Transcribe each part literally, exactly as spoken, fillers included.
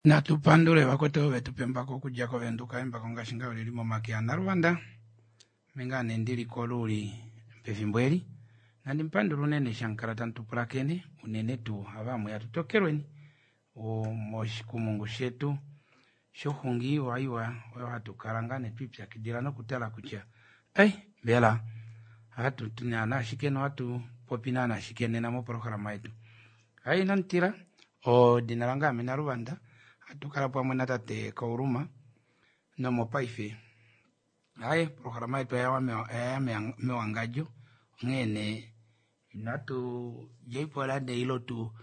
Na tupandule wakoto wetu pembako kujako venduka embako ngashinga ulilimo makia na Rwanda. Menga nendili koluli mpefimbueli. Na nimpandulu nene shankara tantupula kene. Unene tu hawamu ya tutokerweni. O moshiku mungu shetu. Shohungi wa iwa. Wa hatu karangane pipya kidila no kutala kuchia. Ay, bela. Hatu tunyana shikeno hatu popinana shikene na moporokara maitu. Ay, nantira. O dinaranga mina Rwanda. Tukala pa mwana tate kauruma na mopaife ai programa yetu ya me me wangajo ngene natu jeipola de ilo tu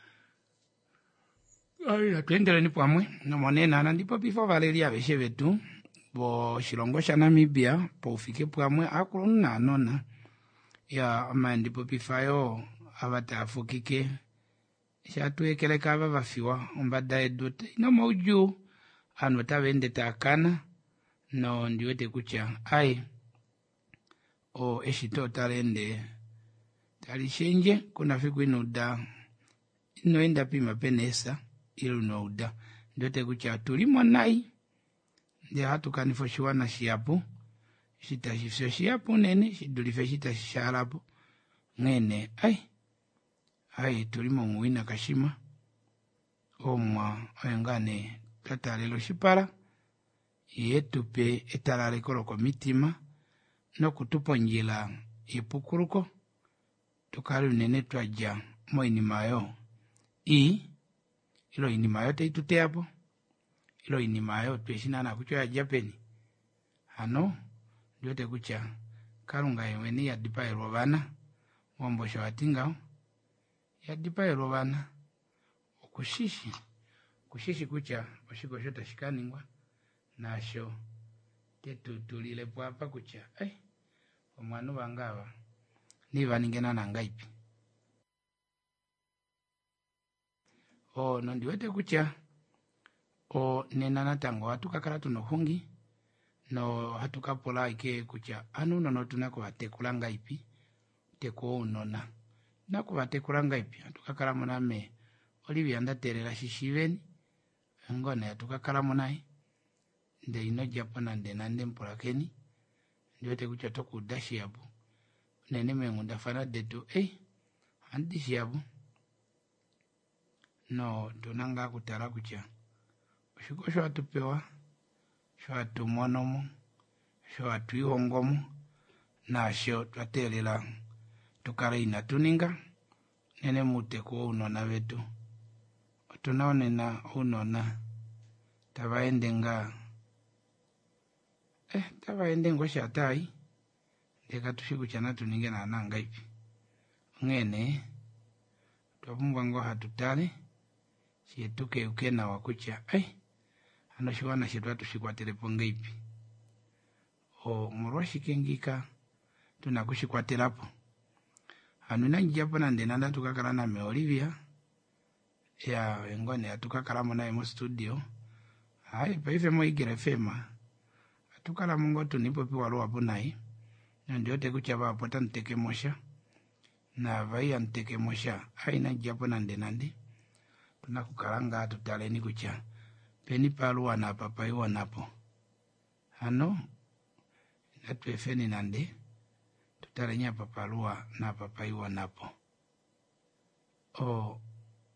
ai atendele ni pamwe no monena na ndipo bifo Valeria beshe tu bo shilongo sha Namibia po ufike pamwe akuluna nona ya amandi po bifayo abatafukike Shatu ekele kava vafiwa, umbada edute. Ino mauju, anu tawende takana, no ndiwete kucha. Ai, o eshito talende. Talishenje, kuna fiku inuda. Ino enda pima penesa, ilu no uda. Ndiwete kucha, tulimo nai. Ndi hatu kanifo shiwana shiapu. Shita shifio shiapu nene, shidulife shita shisharapu. Ngene, ai. Hai tulimo muwina kashima omwa oyangane tatalelo shipala yetupe etalale koloko mitima no kutuponjila ipukuruko tukali unene twaja mo inimayo i ilo inimayo teitute hapo ilo inimayo tueshinana kuchoya Japani ano diote kucha kalunga yeweni ya dipa erobana wombosha watingao ya dipa erobana okushishi kushishi kucha oshiko shota shikaningwa nasho tetu tulile pwapa kucha ai omwanu bangawa niba ningena nangaipi o nondiwete kucha o nena natango hatukakala tuno hungi no hatukapola ike kucha anu nono tunako batekula ngaipi teko unona nakubatekula ngaipi atukakala muname Olivia ndaterera shishiveni ngone atukakala munai nde ino Japana nde nande mpolakeni ndiwete kucha toku dashi yabu nene mengu ndafana detu eh andishi yabu no tunanga kutara kucha ushiko shwa tupewa shwa tumonomo shwa tuihongomo na shwa tuatelela tukara inatuninga nene mute kuwa unona wetu tunaonena unona tabaende nga eh tabaende ngo shatai deka tushiku chana tuninge na nanga ipi ngene twapumbwa ngo hatutale shietuke ukena wakucha eh ano shiwana shitwa tushikwatele ponga ipi o murwashi kengika tunakushikwatelapo Anuna Japana ndenanda tukakala na me Olivia ya ngone atukakala mona mu studio hai paife mo igere fema atukala mungo tunipo pi walo hapo nai ndio te kuchaba hapo tanteke mosha na vai anteke mosha hai na Japana ndenandi tunakukalanga tutaleni kucha peni palu na papai wanapo ano natwefeni nande tutarenya papalua na papai wanapo o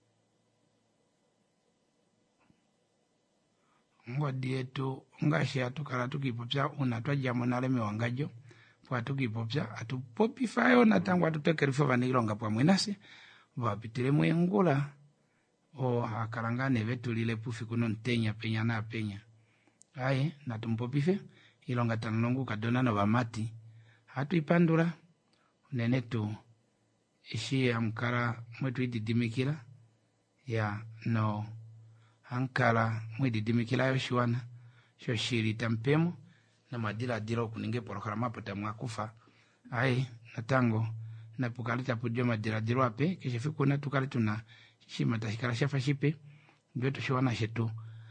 ngodi yetu ngashi atukala tukipopya unatwa jamonale mewangajo kwa tukipopya atupopifayo natangwa tutekerifo vanilonga kwa mwenase vapitile mwengula o akalangane vetu lile pufi kuno ntenya penya na penya aye natumpopife ilonga tanongu kadona na vamati hatu ipandura nene tu ishi amkara mwetu ididimikila ya no ankara mwididimikila yoshiwana shoshiri tampemu na madila dilo kuninge porokara mapota mwakufa ai natango na pukalita pujo madila dilo ape kishifiku na tukalitu na shima tashikala shafa shipe ndio shiwana shetu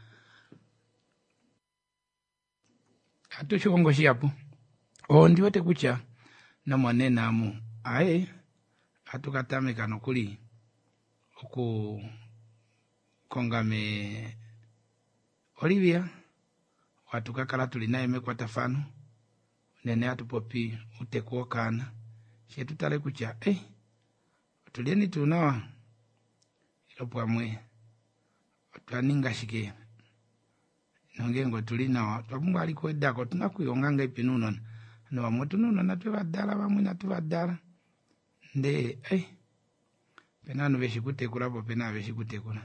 hatu shikongo shiapu o ndiwete kucha na mwanena amu ae hatukatame kanokuli oku kongame Olivia watukakala tulinaye mekwa tafano nene atupopi utekuo kana shetu tale kucha eh tulieni tunawa ilo pwamwe twaninga shike nongengo tulinawa twabumba alikweda ko tunakuyonganga ipinuno no wamoto nuno natubadala bamwe natubadala nde eh penano beshikutekula bo pena beshikutekula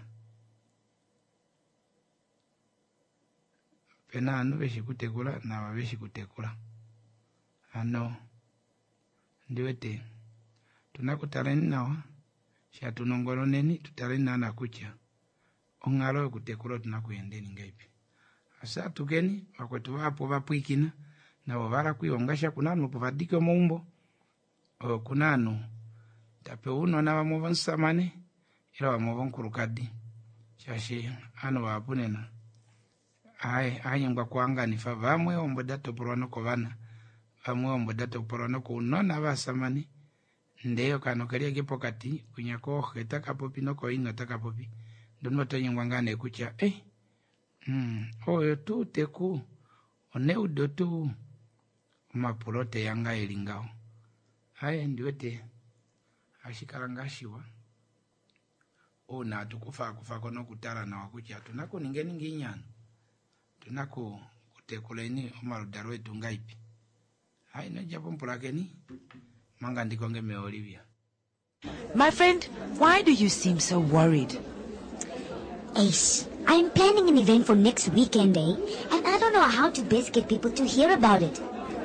penano beshikutekula na beshikutekula ano ndiwete tunakutaleni nawa sha tunongolo neni tutaleni nana kucha ongalo kutekula tunakuyendeni ngaipi asa tugeni wakwetu wapo bapwikina nabo barakuyongasha kunano povadike muumbo o kunano tape uno na bamuva nsamane ila bamuva nkurukadi shashi ano bapunena ai ayengwa kwanga nifa bamwe ombodato porano kovana bamwe ombodato porano kunona basamani ndeyo kano kali kipokati kunyako heta kapopi no koina takapopi ndono tanyengwa ngane kucha eh mm oyo tu teku oneudo tu mapulote yanga elingao haya ndiwete ashikarangashiwa ona tukufa kufa kono kutala na wakucha tunako ningeni nginyana tunako kutekuleni omaludaro wetu ngaipi hai no japo mpulakeni manga ndikonge me Olivia. My friend, why do you seem so worried? Ace, I'm planning an event for next weekend, eh? And I don't know how to best get people to hear about it.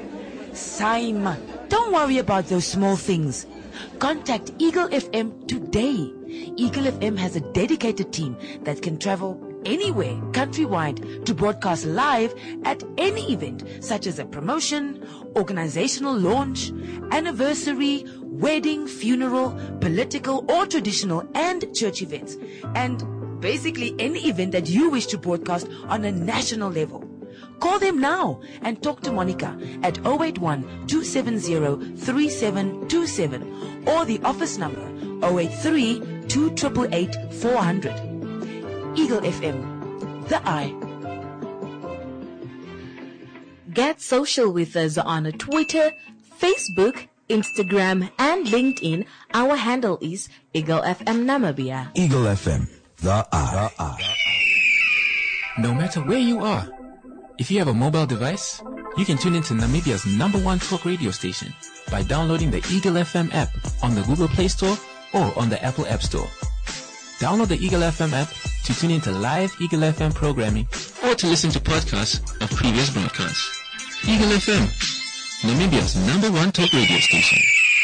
Simon, don't worry about those small things. Contact Eagle F M today. Eagle F M has a dedicated team that can travel anywhere countrywide to broadcast live at any event, such as a promotion, organizational launch, anniversary, wedding, funeral, political or traditional and church events, and basically any event that you wish to broadcast on a national level. Call them now and talk to Monica at zero eight one, two seven zero, three seven two seven or the office number zero eight three, two eight eight, four hundred. Eagle F M, the eye. Get social with us on Twitter, Facebook, Instagram, and LinkedIn. Our handle is Eagle F M Namibia. Eagle F M, the eye. The eye. No matter where you are, if you have a mobile device, you can tune into Namibia's number one talk radio station by downloading the Eagle F M app on the Google Play Store or on the Apple App Store. Download the Eagle F M app to tune into live Eagle F M programming or to listen to podcasts of previous broadcasts. Eagle F M, Namibia's number one talk radio station.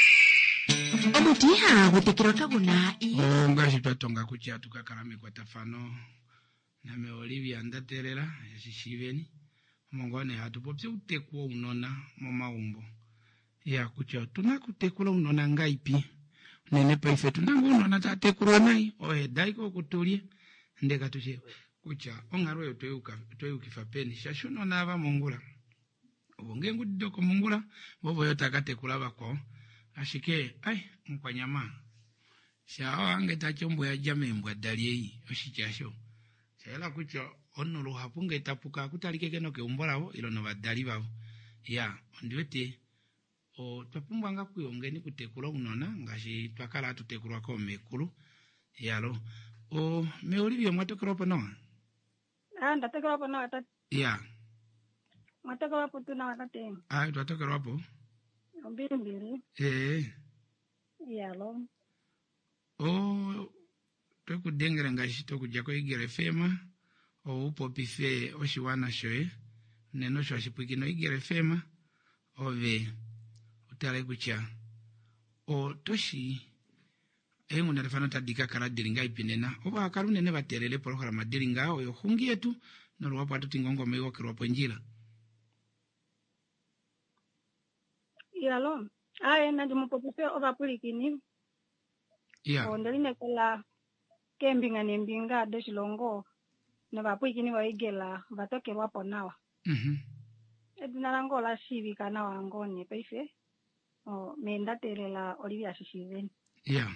Omudiha wetekirota bunai. Oh, ngashi twatonga kucha tukakalame kwa tafano. Na me Olivia ndaterera yashishiveni. Mongone hatupopse utekuwa unona mama umbo. Ya kucha tunakutekula unona ngaipi. Nene paife tunangu unona tatekula nai. Ohe daiko kutulie. Ndeka tushe kucha ongarwe tweuka tweyukifapeni shashuno nava mongula. Obongengu didoko mongula bobo yotakatekula bako. Ashike ai mkwanyama. Shao ange tachombo ya jamembwa daliei oshichasho. Shela kucho ono lo hapunga tapuka kutalike keno ke umbolabo ilono badali babo. Ya ndiwete o twapumba nga kuyongeni kutekula unona ngashi twakala tutekulwa ko mekulu. Yalo o me Olivia mwatokera opo no? Ah, ndatekera opo no ata. Ya. Mwatokera opo tu na ata. Ah, twatokera opo. Mbili mbili. Eh. Yalo. O toku dengera ngashi toku jako igere fema o upo pife oshiwana shoe neno sho ashipwikino igere fema ove utale kucha o toshi engu narefano tadika kala diringa ipinena oba akalu nene baterele programa diringa oyo hungi yetu nolo wapo atu tingongo mego kiropo njila. Yalo. Ae na jumu popise oba pulikini. Yeah. Ondeline kala kembinga nembinga deshilongo na bapuikini waigela batokerwa hapo nawa. Mhm. Edina lango la shivi kana wangone paife. O menda terela Olivia shishiveni. Yeah.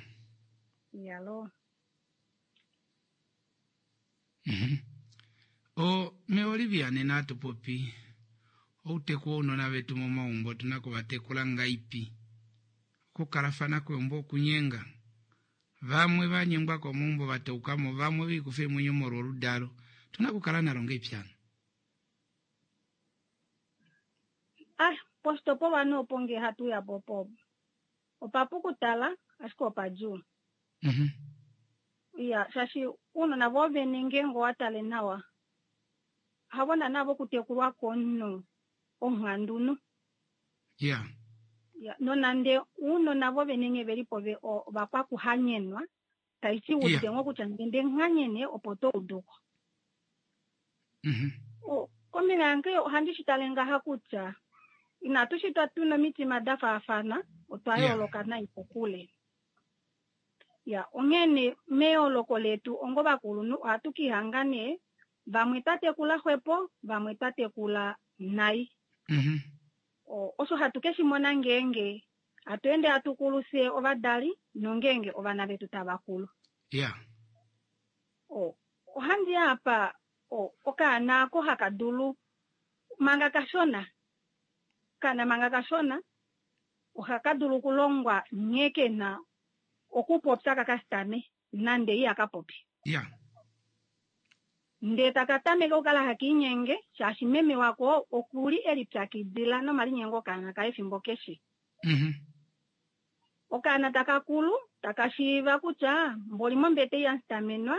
Yalo. Mhm. O tubiane na tupopi. Outeko unona vetu mama umbo tunako batekula ngaipi. Kukarafana kwe umbo kunyenga. Vamwe banyengwa kwa mumbo bataukamo vamwe bikufe mwenye moro rudaro. Tunakukala na ronge piano. Ah, posto po wano ponge hatu ya popo. Opapu kutala, asko paju. Mhm. Ya, sashi uno na vove ningengo watale nawa. Hawana nabo kutekulwa kono. Ongandunu. Yeah. Ya, no nande uno na vove ninge veri pove o bakwa kuhanyenwa. Taisi ude Yeah. ngo kuchangende nganyene opoto uduko. Mhm. O, komi nange handishi talenga hakucha. Inatushitwa tuna miti madafa afana. Otwayo Yeah. lokana ipokule. Ya, ongene meo loko letu ongoba kulunu hatuki hangane vamwetate kula hwepo vamwetate kula nai. Mhm. O oso hatukeshi mona ngenge atuende atukuluse ovadali nongenge ovana vetu tabakulu. Yeah. O ohandi hapa o okana ko hakadulu manga kashona kana manga kashona ohakadulu kulongwa nyeke na okupopsa kakastame nande iya kapopi. Yeah. Nde takatame kokala hakinyenge shashi meme wako okuli elipsakidila no mali nyengo kana kaefimbo keshi. Mhm. Okana takakulu takashiva kucha mboli mombete ya stamenwa.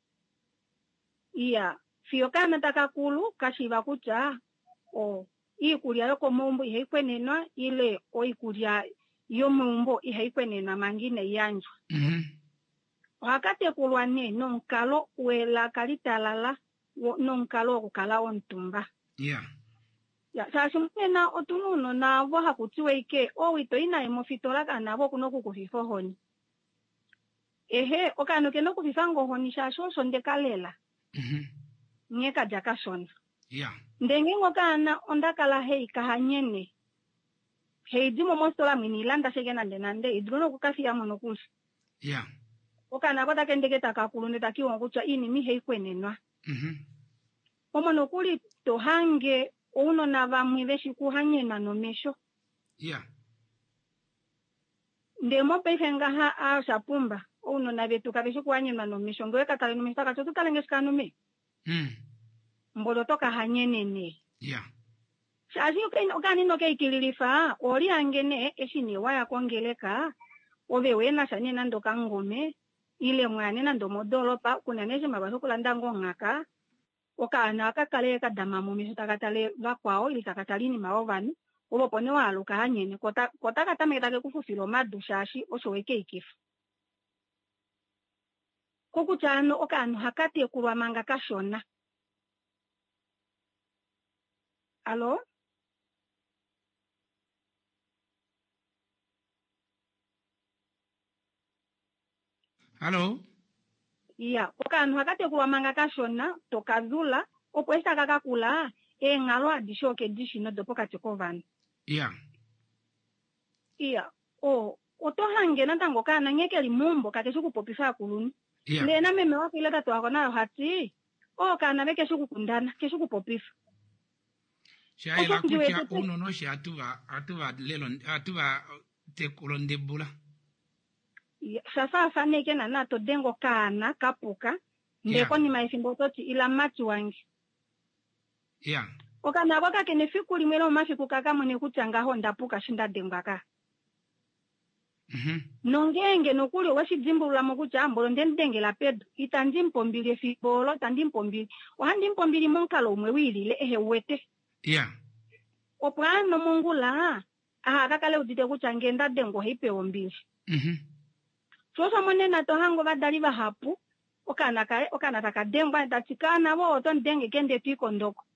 Iya fio kana takakulu kashiva kucha o ikulia yoko mumbu iheikwenenwa ile o ikulia yo mumbo iheikwenenwa mangine yanju. Mhm. Wakati kulwane nonkalo wela kalitalala nonkalo kukala ontumba. Yeah. Ya sashi mwena otununo na waha kutiwe ike owito ina emofitola kana wo kuno kukufifo honi. Ehe okano keno kufifango honi shasho sonde kalela. Mhm. Nyeka jaka shona. Yeah. Ndenge ngokana ondakala hei kahanyene. Hei dimo mostola minilanda shegena ndenande idrono kukafi ya monokushi. Yeah. Okana bata kendeke takakulunde takiwa kucha ini mi heikwenenwa. Mhm. Omono kuli tohange uno na vamwiveshi kuhanyena no mesho. Yeah. Ndemo pefenga ha a shapumba uno na vetu kaveshi kuhanyena no mesho ngoe katale no mesho takacho tutalengeshika no me. Mm. Mbolo toka hanyene ne. Yeah. Shazi okani no keikililifa oli angene eshini waya kongeleka ove wena shani nando kangome ile mwane nando modolopa kunaneshe mabaso kulanda ngongaka okana akakale kadama mu miso takatale vakwao ili takatalini maovani obo pone waluka hanyene kota kota katameta kufufilo madu shashi osoweke ikifu kokuchano okano hakati kulwa manga kashona. Alo? Hello? Iya, okano hakati kulwa manga kashona tokazula opwesta kakakula e ngalo adishoke dishino dopoka chikovani. Yeah. Iya, o otohange nantango kana ngekeli mumbo kakeshu kupopisa kuluni. Yeah. Lena meme wako ileta tuwako nayo hati o kana veke shu kukundana keshu kupopisa. Shai la Oso njiwe kucha tete. uno no shi atuva atuva lelo atuva te kolondebula. Iya, sasa afaneke na nato dengo kana kapuka ndeko Yeah. ni maifimbo toti ila mati wangi. Yeah. Okana waka kene fikuli mwelo mafiku kaka mwene kuchanga honda puka shinda dengo kaka. Mhm. Nongenge nokuli washi jimbo la mokucha ambolo ndenge la pedo itandi mpombili fibolo tandi mpombili wahandi mpombili monkalo umwe wili ehe wete. Yeah. Opano mungula aha kakale udite kuchangenda dengo hipe ombili. Mhm. Soso monena tohango badali ba hapu okana kae okana takadengwa tatikana wo to ndenge kende piko ndoko.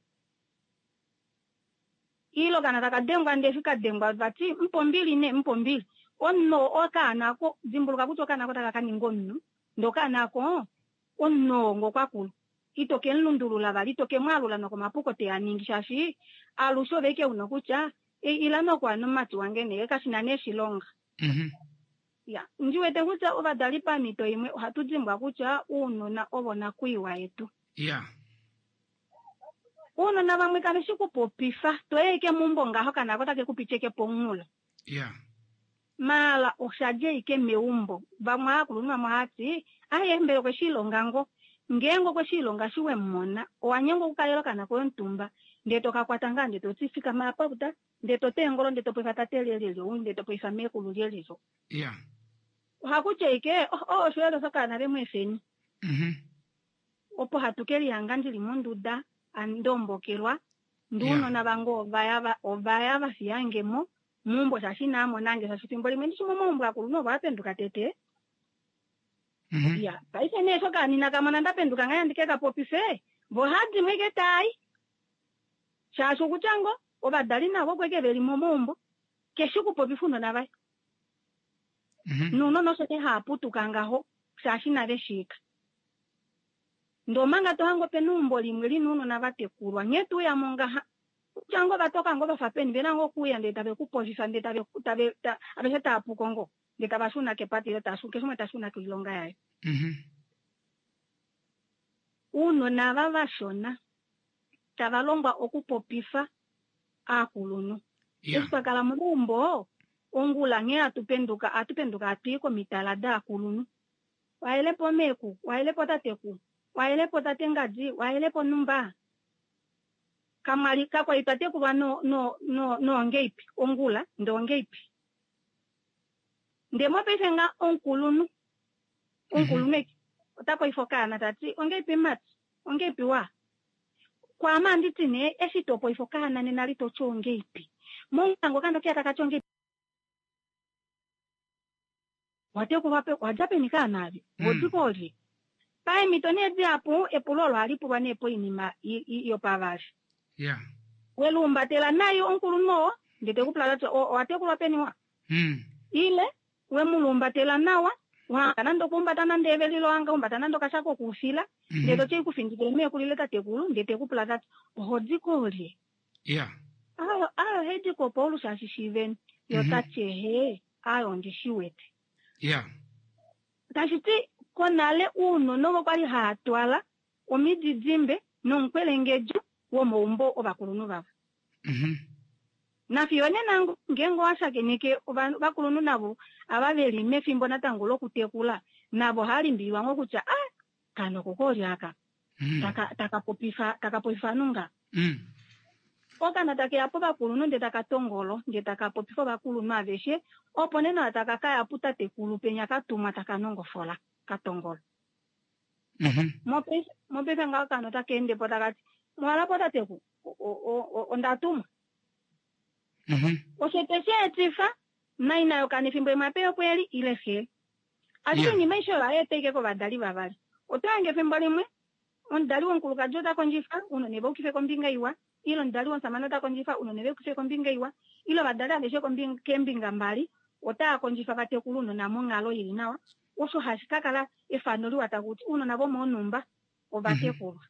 Ilo kana takadengwa ndefika dengwa bati mpombili ne mpombili onno okana ko zimbuluka kutoka nako takakani ngonno ndoka nako onno ngokwakulu itoke nlundulula bali toke mwalula nako mapuko te aningishashi alusho beke unokucha e ilano kwa no mati wange ne kasina ne shilonga. Mhm. Ya njiwete kucha obadali pa mito imwe hatujimbwa kucha uno na obona kuiwa yetu. Yeah. uno na vamwe kale xikupopifa toyeke mumbo ngaho kana kota ke kupicheke pongula yeah mala oxaje ike meumbo vamwe akulunwa mahati ayembele kwe xilongango ngengo kwe xilonga xiwe mona owanyengo kukayelo kana kwe ntumba ndeto kakwatanga ndeto tsifika mapa buta ndeto tengolo ndeto pwe fatatelelelo ndeto pwe famie kululelelo yeah hakucheke oh oh shwelo sakana remwe feni mhm opo hatukeli yangandi limunduda andombokelwa nduno Yeah. na bango vayava ovayava siyangemo mumbo shashinamo nange shashipimbo limwe ndishimo mumbo akuluno vapenduka tete mhm ya paise neso kanina kamana ndapenduka ngaya ndikeka popife vohadzi mweke tai shasho kuchango obadali navo kweke veli momombo keshuku popifuno na vai mhm nuno nosote haputuka ngaho shashina veshika ndo manga tohango penumbo limwe linuno na vatekulwa nyetu ya monga ha chango batoka ngo bafapeni benango kuya ndeta be kuposisa ndeta be kutabe abese tapu kongo ndeta basuna ke pati leta suke suma tasuna kilonga yayo mhm uno na vavashona tavalongwa okupopisa akulunu yeah esipakala mumbo ongula nge atupenduka atupenduka atiko mitalada akulunu waelepo meku waelepo tateku waelepo tatengaji waelepo numba kamali kakwa itate kuba no no no no ngeipi ongula ndo ngeipi ndemo pesenga onkulunu onkulumeki otako ifokana tati ongeipi mat ongeipi wa kwa mandi tine esitopo ifokana nenalito chongeipi mongo kando kia takachonge wate kuwape wajape nikanavi wotipoli pai mitone diapo epulolo alipo banepo inima iyo pavashi yeah welumba tela nayo onkuluno ndete kuplala wate kuwapeni wa mm ile we mulumba tela nawa wa kanando kumbatana ndeve lilo anga umbatana ndo kashako kufila Mhm. ndeto chei kufindikele me kulileta tekulu ndete kuplala hodikoli yeah ayo ayo hedi ko polu shashishiven yo Mhm. tache he ayo ndishiwete yeah tashiti konale uno nogo kwali hatwala omididimbe nonkwelengejo wo mombo obakulunu baba mhm na fione nangu ngengo ashakeneke bakulunu nabo ababeli mefimbo natangulo kutekula nabo hali mbiwa ngokucha ah kano kokoli aka mhm taka takapopisa takapoifanunga mm okana take apo bakulunu nde takatongolo nde takapopisa bakulunu aveshe oponeno atakakaya puta tekulu penya katuma takanongo fola katongolo mhm mopesa mopesa nga kano takende potakati mwala potateku ondatuma mhm oseteshe etifa na inayo kanifimbo mapeo kweli ile he ati Yeah. ni maisho la eteke ko badali babali otange fimbo limwe on dali won kuluka jota konjifa uno nebo kife kombinga iwa ilo ndali won samana ta konjifa uno nebo kife kombinga iwa ilo badali aleshe kombinga kembinga mbali ota konjifa batekuluno na mongalo ili nawa oso hashikakala efanoli watakuti uno nabo monumba obatekulu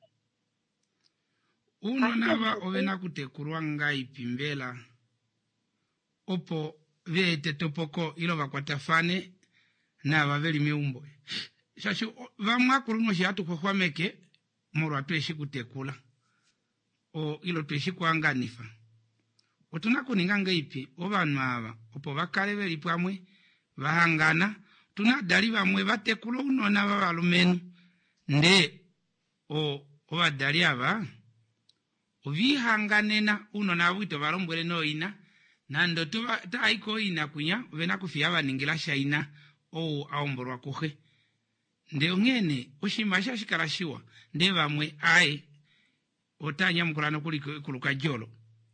uno Ashe nava mtoto. ovena kutekulwa ngaipi mbela opo vete topoko ilo vakwatafane nava veli meumbo shashi o- vamwakuluno shiatu khukhwameke morwa tweshi kutekula o ilo tweshi kuanganifa otuna kuninga ngaipi ovanu ava opo vakale veli pamwe vahangana tuna dali vamwe vatekula unona vavalumenu nde o ovadali ava ovihanganena unona avwito valombwele noina nando tuva taiko ina kunya vena kufia vaningila shaina o aomborwa kuhe nde ongene oshima shashikala shiwa nde vamwe ai otanya mukulano kuli kuluka jolo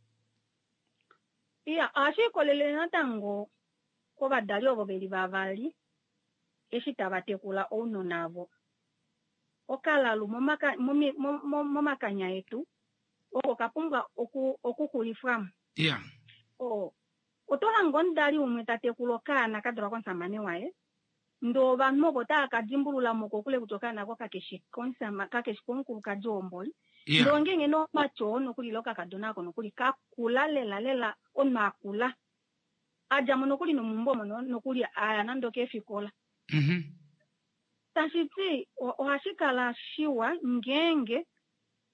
iya ashikolele natango ko badali obo beli babali eshitabatekula ono nabo okalalu momaka momi- mo- mo- momakanya etu oko kapunga oku okukulifamu yeah o otola ngondali umwe tatekulo kana kadra kwa samane wae ndo vanmo bota kajimbulula moko kule kutokana kwa kakeshi konsama kakeshi konkulu kajomboli yeah ndo ngenge no macho no kuli loka kadona kono kuli kakula lela lela onakula aja mono kuli no mumbo mono no kuli aya nando kefikola mhm tashiti ohashikala shiwa ngenge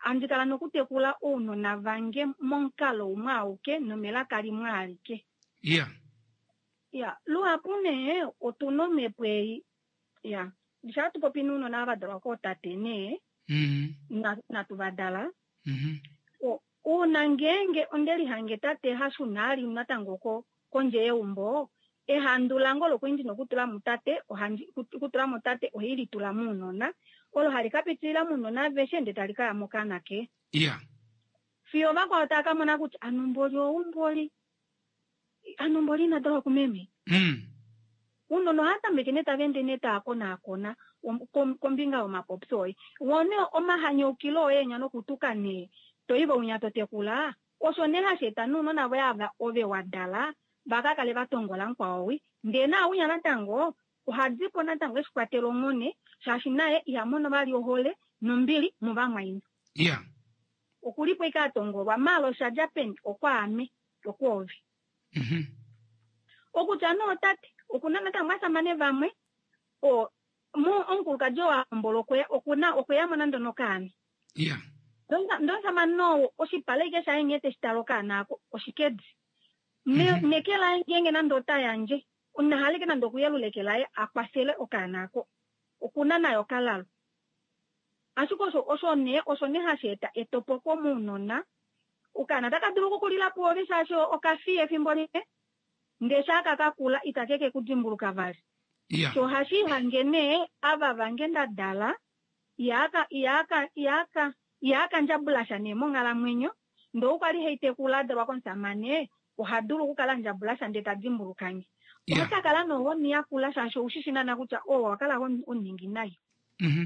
andikala nokutekula uno na vange monkalo umauke nomela kali mwalike. Yeah. Ya, luapune otunome pwei. Ya, dishatu popinuno na vadala ko tatene. Mhm. Na na tuvadala. Mhm. O unangenge ondeli hangeta te hasunali unatangoko konje umbo e handulango lokwindi nokutula mutate ohanji kutula mutate ohili tula munona olo halikapitila munona veshende talika ya mokanake. Yeah. Fio bako ataka mona kuti anumboli umboli anumboli na dolo kumeme. Mm. Uno no hata mekeneta vende neta akona akona kom, kombinga oma popsoi. Wone oma hanyo kilo enya no kutuka ne to ibo unyato tekula. Oso neha shetanu no na wea ove wadala. Baka kale batongola nkwawi. Ndena unya natango uhadzipo natango eskwatelo ngone. Shashinae ya mono bali ohole nombili mubangwa ino. Yeah. Okulipo ikatongolwa malo sha Japan okwa ame okwovi. Mhm. Okutano tate okunana tamasa mane vamwe o mo onku kajoa mbolokwe okuna okuyama nando nokani. Yeah. Donga ndonsa mano osipaleke sha ngete staloka nako osikedi. Ne Mhm. nekela ngenge nando tayanje una halike nando kuyelulekela akwasele okanako okunana yokalalo. Asuko so oso ne oso ne hasheta etopoko munona ukana takadruko kulila puovi sasho okafie fimboli ndeshaka kakula itakeke kujimbuluka vali. Yeah. So hashi hangene ava vangenda dala yaka yaka yaka yaka njabulasha ne mongala mwenyo ndo ukali heite kulada wakonsamane uhaduru kukala njabulasha ndeta jimbulukanyi. Yeah. Kaka kala no woni yakula sasho ushishina na kucha o wakala woni oningi nayo. Mhm.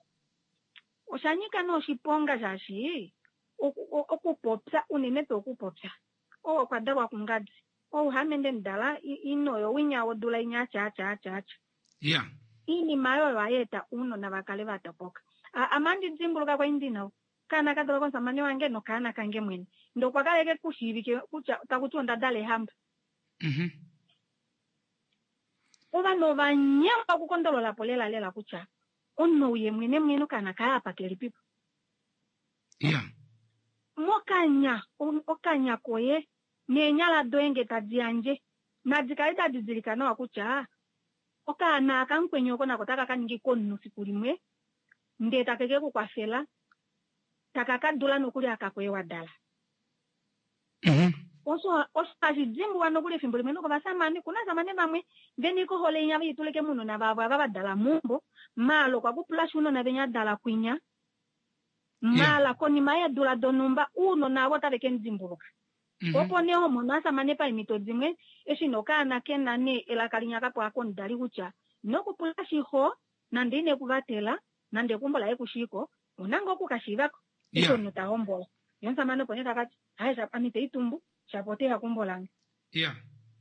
Oshanyika no shiponga jashi okupopsa unene to okupopsa o kwadaba kungadzi o hamende ndala ino yo winyawo dula inya cha cha cha. Yeah. Ini mayo wayeta uno na bakale batapoka amandi dzimbuluka kwa indina kana kadala konsa mane wange no kana kange mwene ndo kwakaleke kushibike kucha takutonda dale hamba. Mhm. Oba no banyamba kukondolola polela lela kucha onno uye mwene mwene kana kaya pakeli pipo. Yeah. Mokanya okanya koye nenyala doenge tadzianje na dzikaita dzidzilika no akucha okana akankwenyo kona kotaka kaningi konno sikulimwe ndeta keke kukwafela takakadula nokuli akakwe wadala. Mhm. Oso oso ajimbu wanokuli fimbuli meno kwa samani kuna zamane mamwe veni ko hole nya bituleke muno na baba baba dala mumbo malo kwa kupulash uno na benya dala kwinya mala yeah. Koni maya dula donumba uno na wota beke nzimbuluka. Mm -hmm. Opo ne homo na samane pa imito dzimwe eshinoka na kena ne elakalinya kapo akon dali kucha no kupulashi ho na ndine kuvatela na ndekumbola ekushiko unango kukashivako yeah. Ito nutahombola yonsa mano poneta kati haisha amite itumbu chapotea kumbolange. Yeah.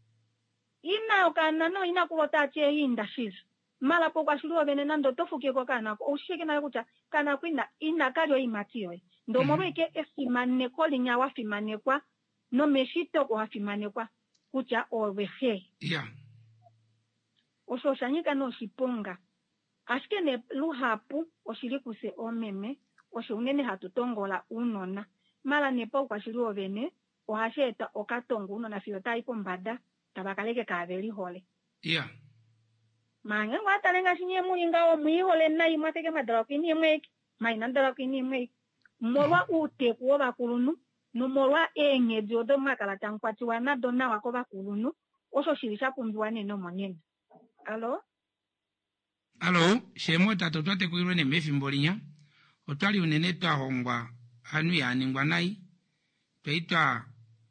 Ina okana no ina kuwota che hinda shiz. Mala po kwa shuluwa vene nando tofuke kwa kana ko ushike na kucha kana kwina ina kalyo imatio. Ndo mm -hmm. Mweke efimane ko linya wafimane kwa no meshito kwa wafimane kwa kucha owehe. Yeah. Osho shanyika no shiponga. Ashike ne luhapu oshilikuse omeme osho unene hatutongola unona. Mala nepo kwa shuluwa vene ohasheta okatongo uno na fiota ipo mbada tabakaleke kaveli hole. Yeah. Mange ngwatalenga shinye muinga o muihole na imateke madala kini mweki maina ndala kini mweki molwa ute kuo bakulunu no molwa enye diodo makala tankwati wana dona wako bakulunu osho shirisha pumbiwa neno monene. Alo? Alo, shemo tato twate kuirwe ne mefimbolinya otwali unene twa hongwa anu ya ningwa nai peita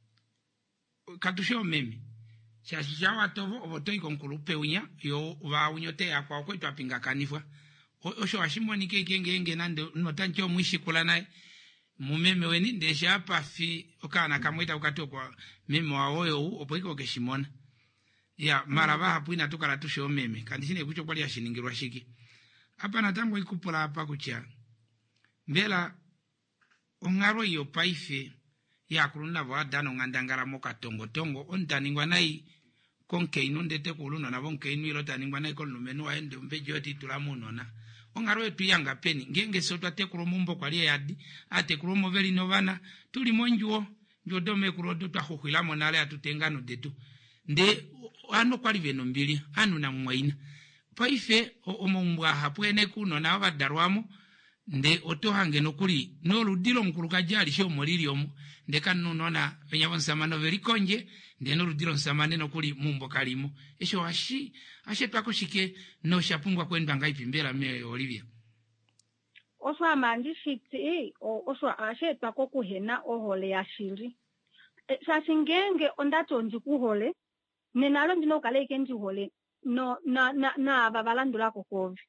katusho meme shashisha watovo obotoi konkulupe unya yo wa unyote akwa kwetu apinga kanifwa osho ashimwa nike ikenge nande notancho mwishikula naye mumeme weni ndesha hapa fi okana kamwita ukato kwa meme wa oyo opoiko keshimona ya maraba hapu inatukala tusho meme kandisine kucho kwali ya shiningirwa shiki hapa natango ikupula hapa kucha mbela ongaro iyo paife ya kuluna wa dano ngandangara moka tongo tongo ontaningwa nai konke inundete kuluna na bonke inu ilo taningwa nai kolu menu wa ende mbejo titula munona ongaro wetu yanga peni ngenge so twatekula mumbo kwa liye yadi atekula moveli novana tuli monjuo njo dome kurodo twahuhilamo nale atutengano detu nde ano kwali veno mbili anu na mwaina paife omumbwa hapwene kuno na abadarwamo nde otohange nokuli no ludilo nkuluka jali sho molili omu nde kanu nona venyabo nsamano verikonje nde no ludilo nsamane nokuli mumbo kalimo esho ashi ashe twakoshike no shapungwa kwenda ngaipi mbera me Olivia oswa mandi fiti o oswa ashe twakokuhena ohole yashiri e, sasingenge ondato ndikuhole nenalo ndino kale kenji hole no na na na ababalandula kokovi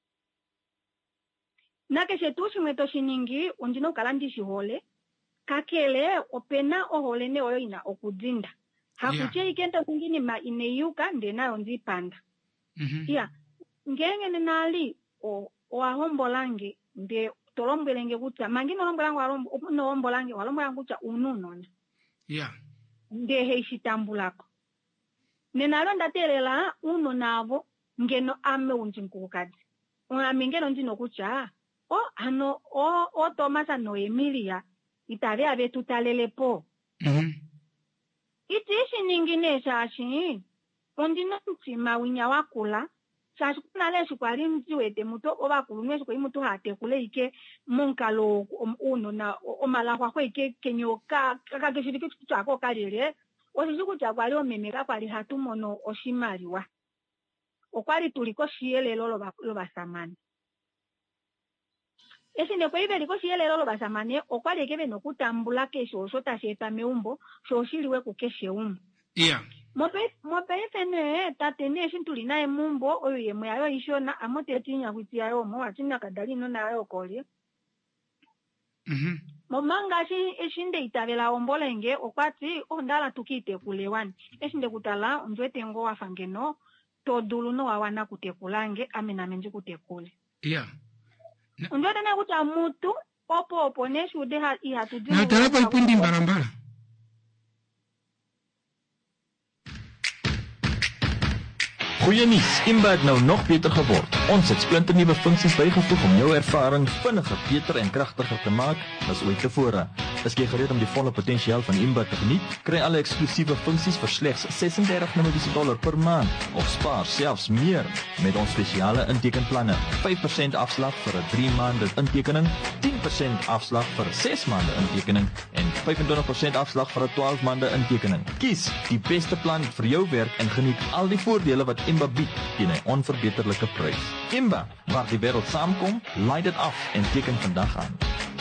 na keshe tushimweto shiningi undino kalandi shihole kakele opena ohole ne oyo ina okudinda hakuche yeah. Ikenta ngini ma ineyuka ndena onzipanda mhm mm yeah ngenge nenali o oahombolange nde tolombelenge kutya mangino lombolango alombo no ombolange walombolango kutya ununona yeah nde heishitambulako nenalo ndatelela uno navo ngeno ame unjinkukadi una mingeno ndino kutya o ano o o Thomas no Emilia itare ave tutalelepo mhm itishi ningine shashi ondino ntima winya wakula shashi kuna leshi kwali mjiwete muto oba kulumweshi kwa muto hate kuleike monkalo uno na omalahwa kwa ike kenyoka kakageshirike tutako kalile oshiku chakwali omemeka kwali hatumono oshimaliwa okwali tuliko shiyelelo lo lo basamani esine kwa ibe liko shiyelelo lo basamani okwali kebe nokutambula kesho so tasheta meumbo sho shiliwe kukeshe umbo yeah mope mope fene tatene shintuli naye mumbo oyo yemwe ayo ishona amote tinya kwitia yo mo atina kadalino nayo koli mhm momanga shi eshinde itabela ombolenge okwati ondala tukite kulewani eshinde kutala onjwete ngo wafangeno todulu no wawana kutekulange amena menji kutekule yeah onjwete ne kuta mutu opo opo ne shude ha ihatudimu na tarapo ipundi mbarambara Goeie nuus, Imba het nou nog beter geword. Ons het splinternuwe funksies bygevoeg om jou ervaring vinniger, beter en kragtiger te maak as ooit tevore. Is jy gereed om die volle potensiaal van Imba te geniet? Kry alle eksklusiewe funksies vir slegs ses en dertig dollar per maand of spaar selfs meer met ons spesiale intekenplanne. vyf persent afslag vir 'n drie maande intekening, tien persent afslag vir 'n ses maande intekening en vyfentwintig persent afslag vir 'n twaalf maande intekening. Kies die beste plan vir jou werk en geniet al die voordele wat Imba bied teen 'n onverbeterlike prys. Imba, waar die wêreld saamkom, laai dit af en teken vandag aan.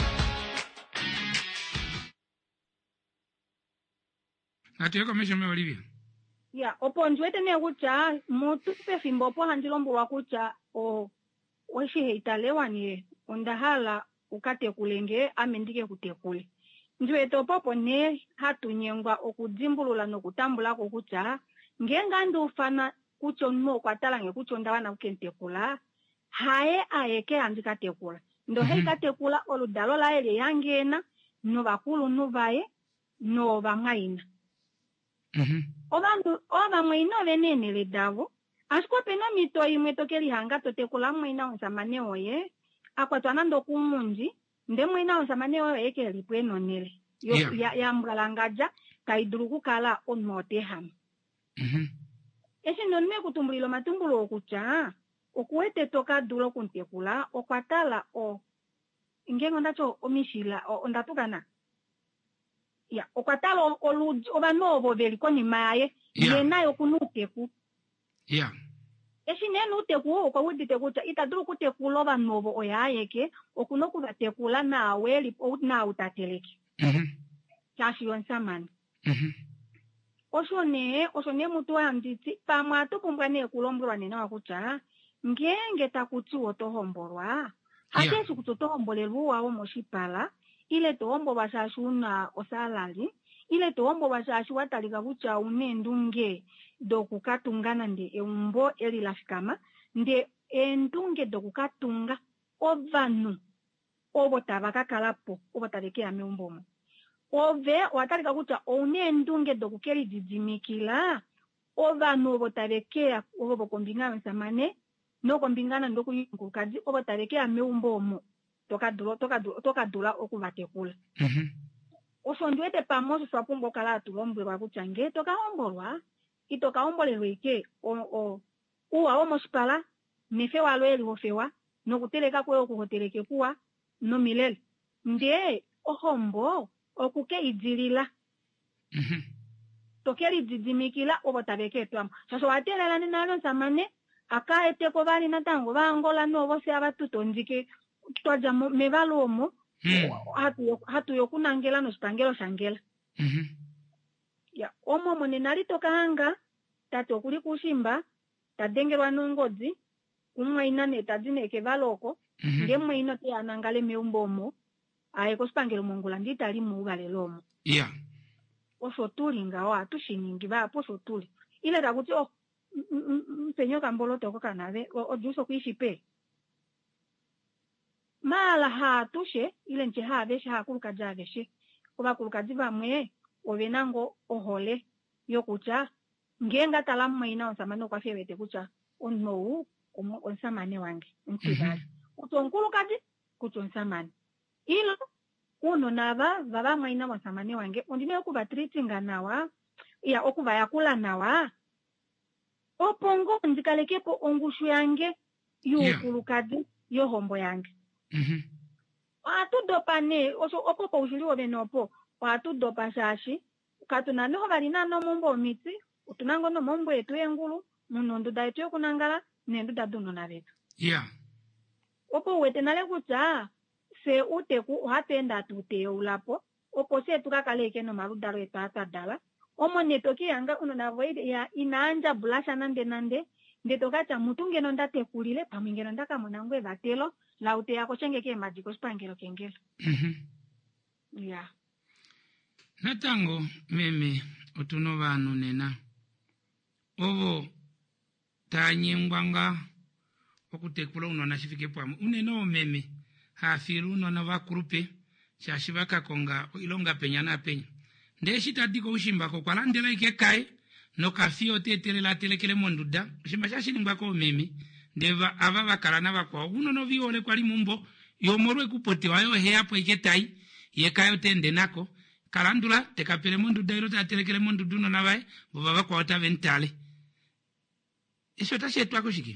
Natuyeko mesho me Olivia ya opo njwete ne kucha mutu pe fimbo po handilombo wakucha o oshi heitalewani ondahala ukate kulenge amendike kutekule njwete opopo ne hatunyengwa okudzimbulula nokutambula ko kucha ngenga ndufana kucho no kwatala ngekucho ndawana kukentekula hae aeke andikatekula ndo mm-hmm. Heikatekula oludalo la ele yangena no bakulu no bae no bamwaina mhm obandu oba mwaina venene le davo asko pena mito imwe tokeli hanga totekula mwaina onsamane oye akwatwana ndo kumunji nde mwaina onsamane oye eke lipweno nele yo yeah. ya, ya mgalangaja kaidruku kala onote ham mhm ese ndo nime kutumbulilo matumbulo okucha okuwete toka dulo kuntekula okwatala o ingengo ndacho omishila ondatukana ya okwatala olu obanobo beliko ni maye yenayo kunuteku yeah esi nenu uteku okwa udite kucha itaduru kutekula obanobo oyayeke okunoku batekula nawe lipo na utateleki mhm chashi yonsamani mhm oshone oshone mutu anditi pamwa tupumbwane kulombwa nena wakucha ngenge takuti wotohombolwa hake yeah. Sikutohombolelwa wo moshipala ile tohombo bashashuna osalali ile tohombo bashashi watalika kucha unendunge dokukatungana nde eumbo eli lafikama nde endunge dokukatunga ovanu obotabaka kalapo obotabeke ya meumbomo ove watalika kucha unendunge dokukeli didimikila ovanu obotabeke obo kombinga nsamane noko mbingana ndoku yungulukaji obo tabeke ameumbomo toka dulo toka dulo toka dula okuvatekula Mhm. osho ndiwete pamoso swapumbo kala tulombwe kuchange toka ombolwa itoka ombolelwe ike o o uwa omoshipala nefe walweli hofewa nokuteleka kwe okuhoteleke kuwa no milele ndiye ohombo okuke idzilila Mhm. tokeli didimikila obo tabeke twamo sasa watelela ninalo nsamane akaete ko bali natango bangola nobo se abatuto ndike twaja mevalomo Mm. hatu hatu yokunangela no spangelo shangela Mhm. ya omo mone nali tokanga tato kuli kushimba tadengerwa nongodzi kumwe inane tadzineke valoko Mhm. ngemwe ino te anangale meumbomo aye ko spangelo mongula nditali mu valelomo Yeah. osho tuli ngawo atushiningi bapo osho tuli ile takuti oh mpenyo kambolo toko kanave ojuso kuishipe mala hatushe ile nche haveshe hakuluka javeshe kuba kuluka divamwe ovenango ohole yokucha ngenga talamu maina onsamane kwa fewete kucha ono onsamane wange ntibali utonkuluka di kutonsamane ilo uno nava vava maina onsamane wange ondine okuva treatinga nawa ya okuva yakula nawa opongo ndikalekepo ongushu yange yukulukadi yeah. yohombo yange Mhm. Watudopa ne oso opopo ushiliwo benopo watudopa shashi katuna neho balina no mombo miti utunango no mombo etu engulu munondu da etu yokunangala nendu da duno na betu Yeah. opo wete nale kucha se uteku hatenda tute ulapo opo se tukakaleke no marudalo etu atadala omo netoki yanga uno na void ya inaanja bulasha nande nande ndetokacha mutunge no ndatekulile pamingeno ndaka monangwe batelo laute yako chengeke majiko spangelo kengelo. Mhm. Yeah. Natango meme otuno vanu nena ovo tanyengwanga okutekula uno nashifike pwamu uneno meme hafiru uno na vakurupe shashivaka konga ilonga penya na penya ndeshi tatiko ushimbako kwa landela ike kai no kafio tetele la telekele monduda ushimba shashimbako meme ndeva ava vakarana vakwa uno no viole kwali mumbo yomorwe kupotewa yo he apo iketai yekayo tende nako kalandula tekapele mundu dairo tatelekele mundu duno na vai bova vakwa otaventale eso tashetwa kushiki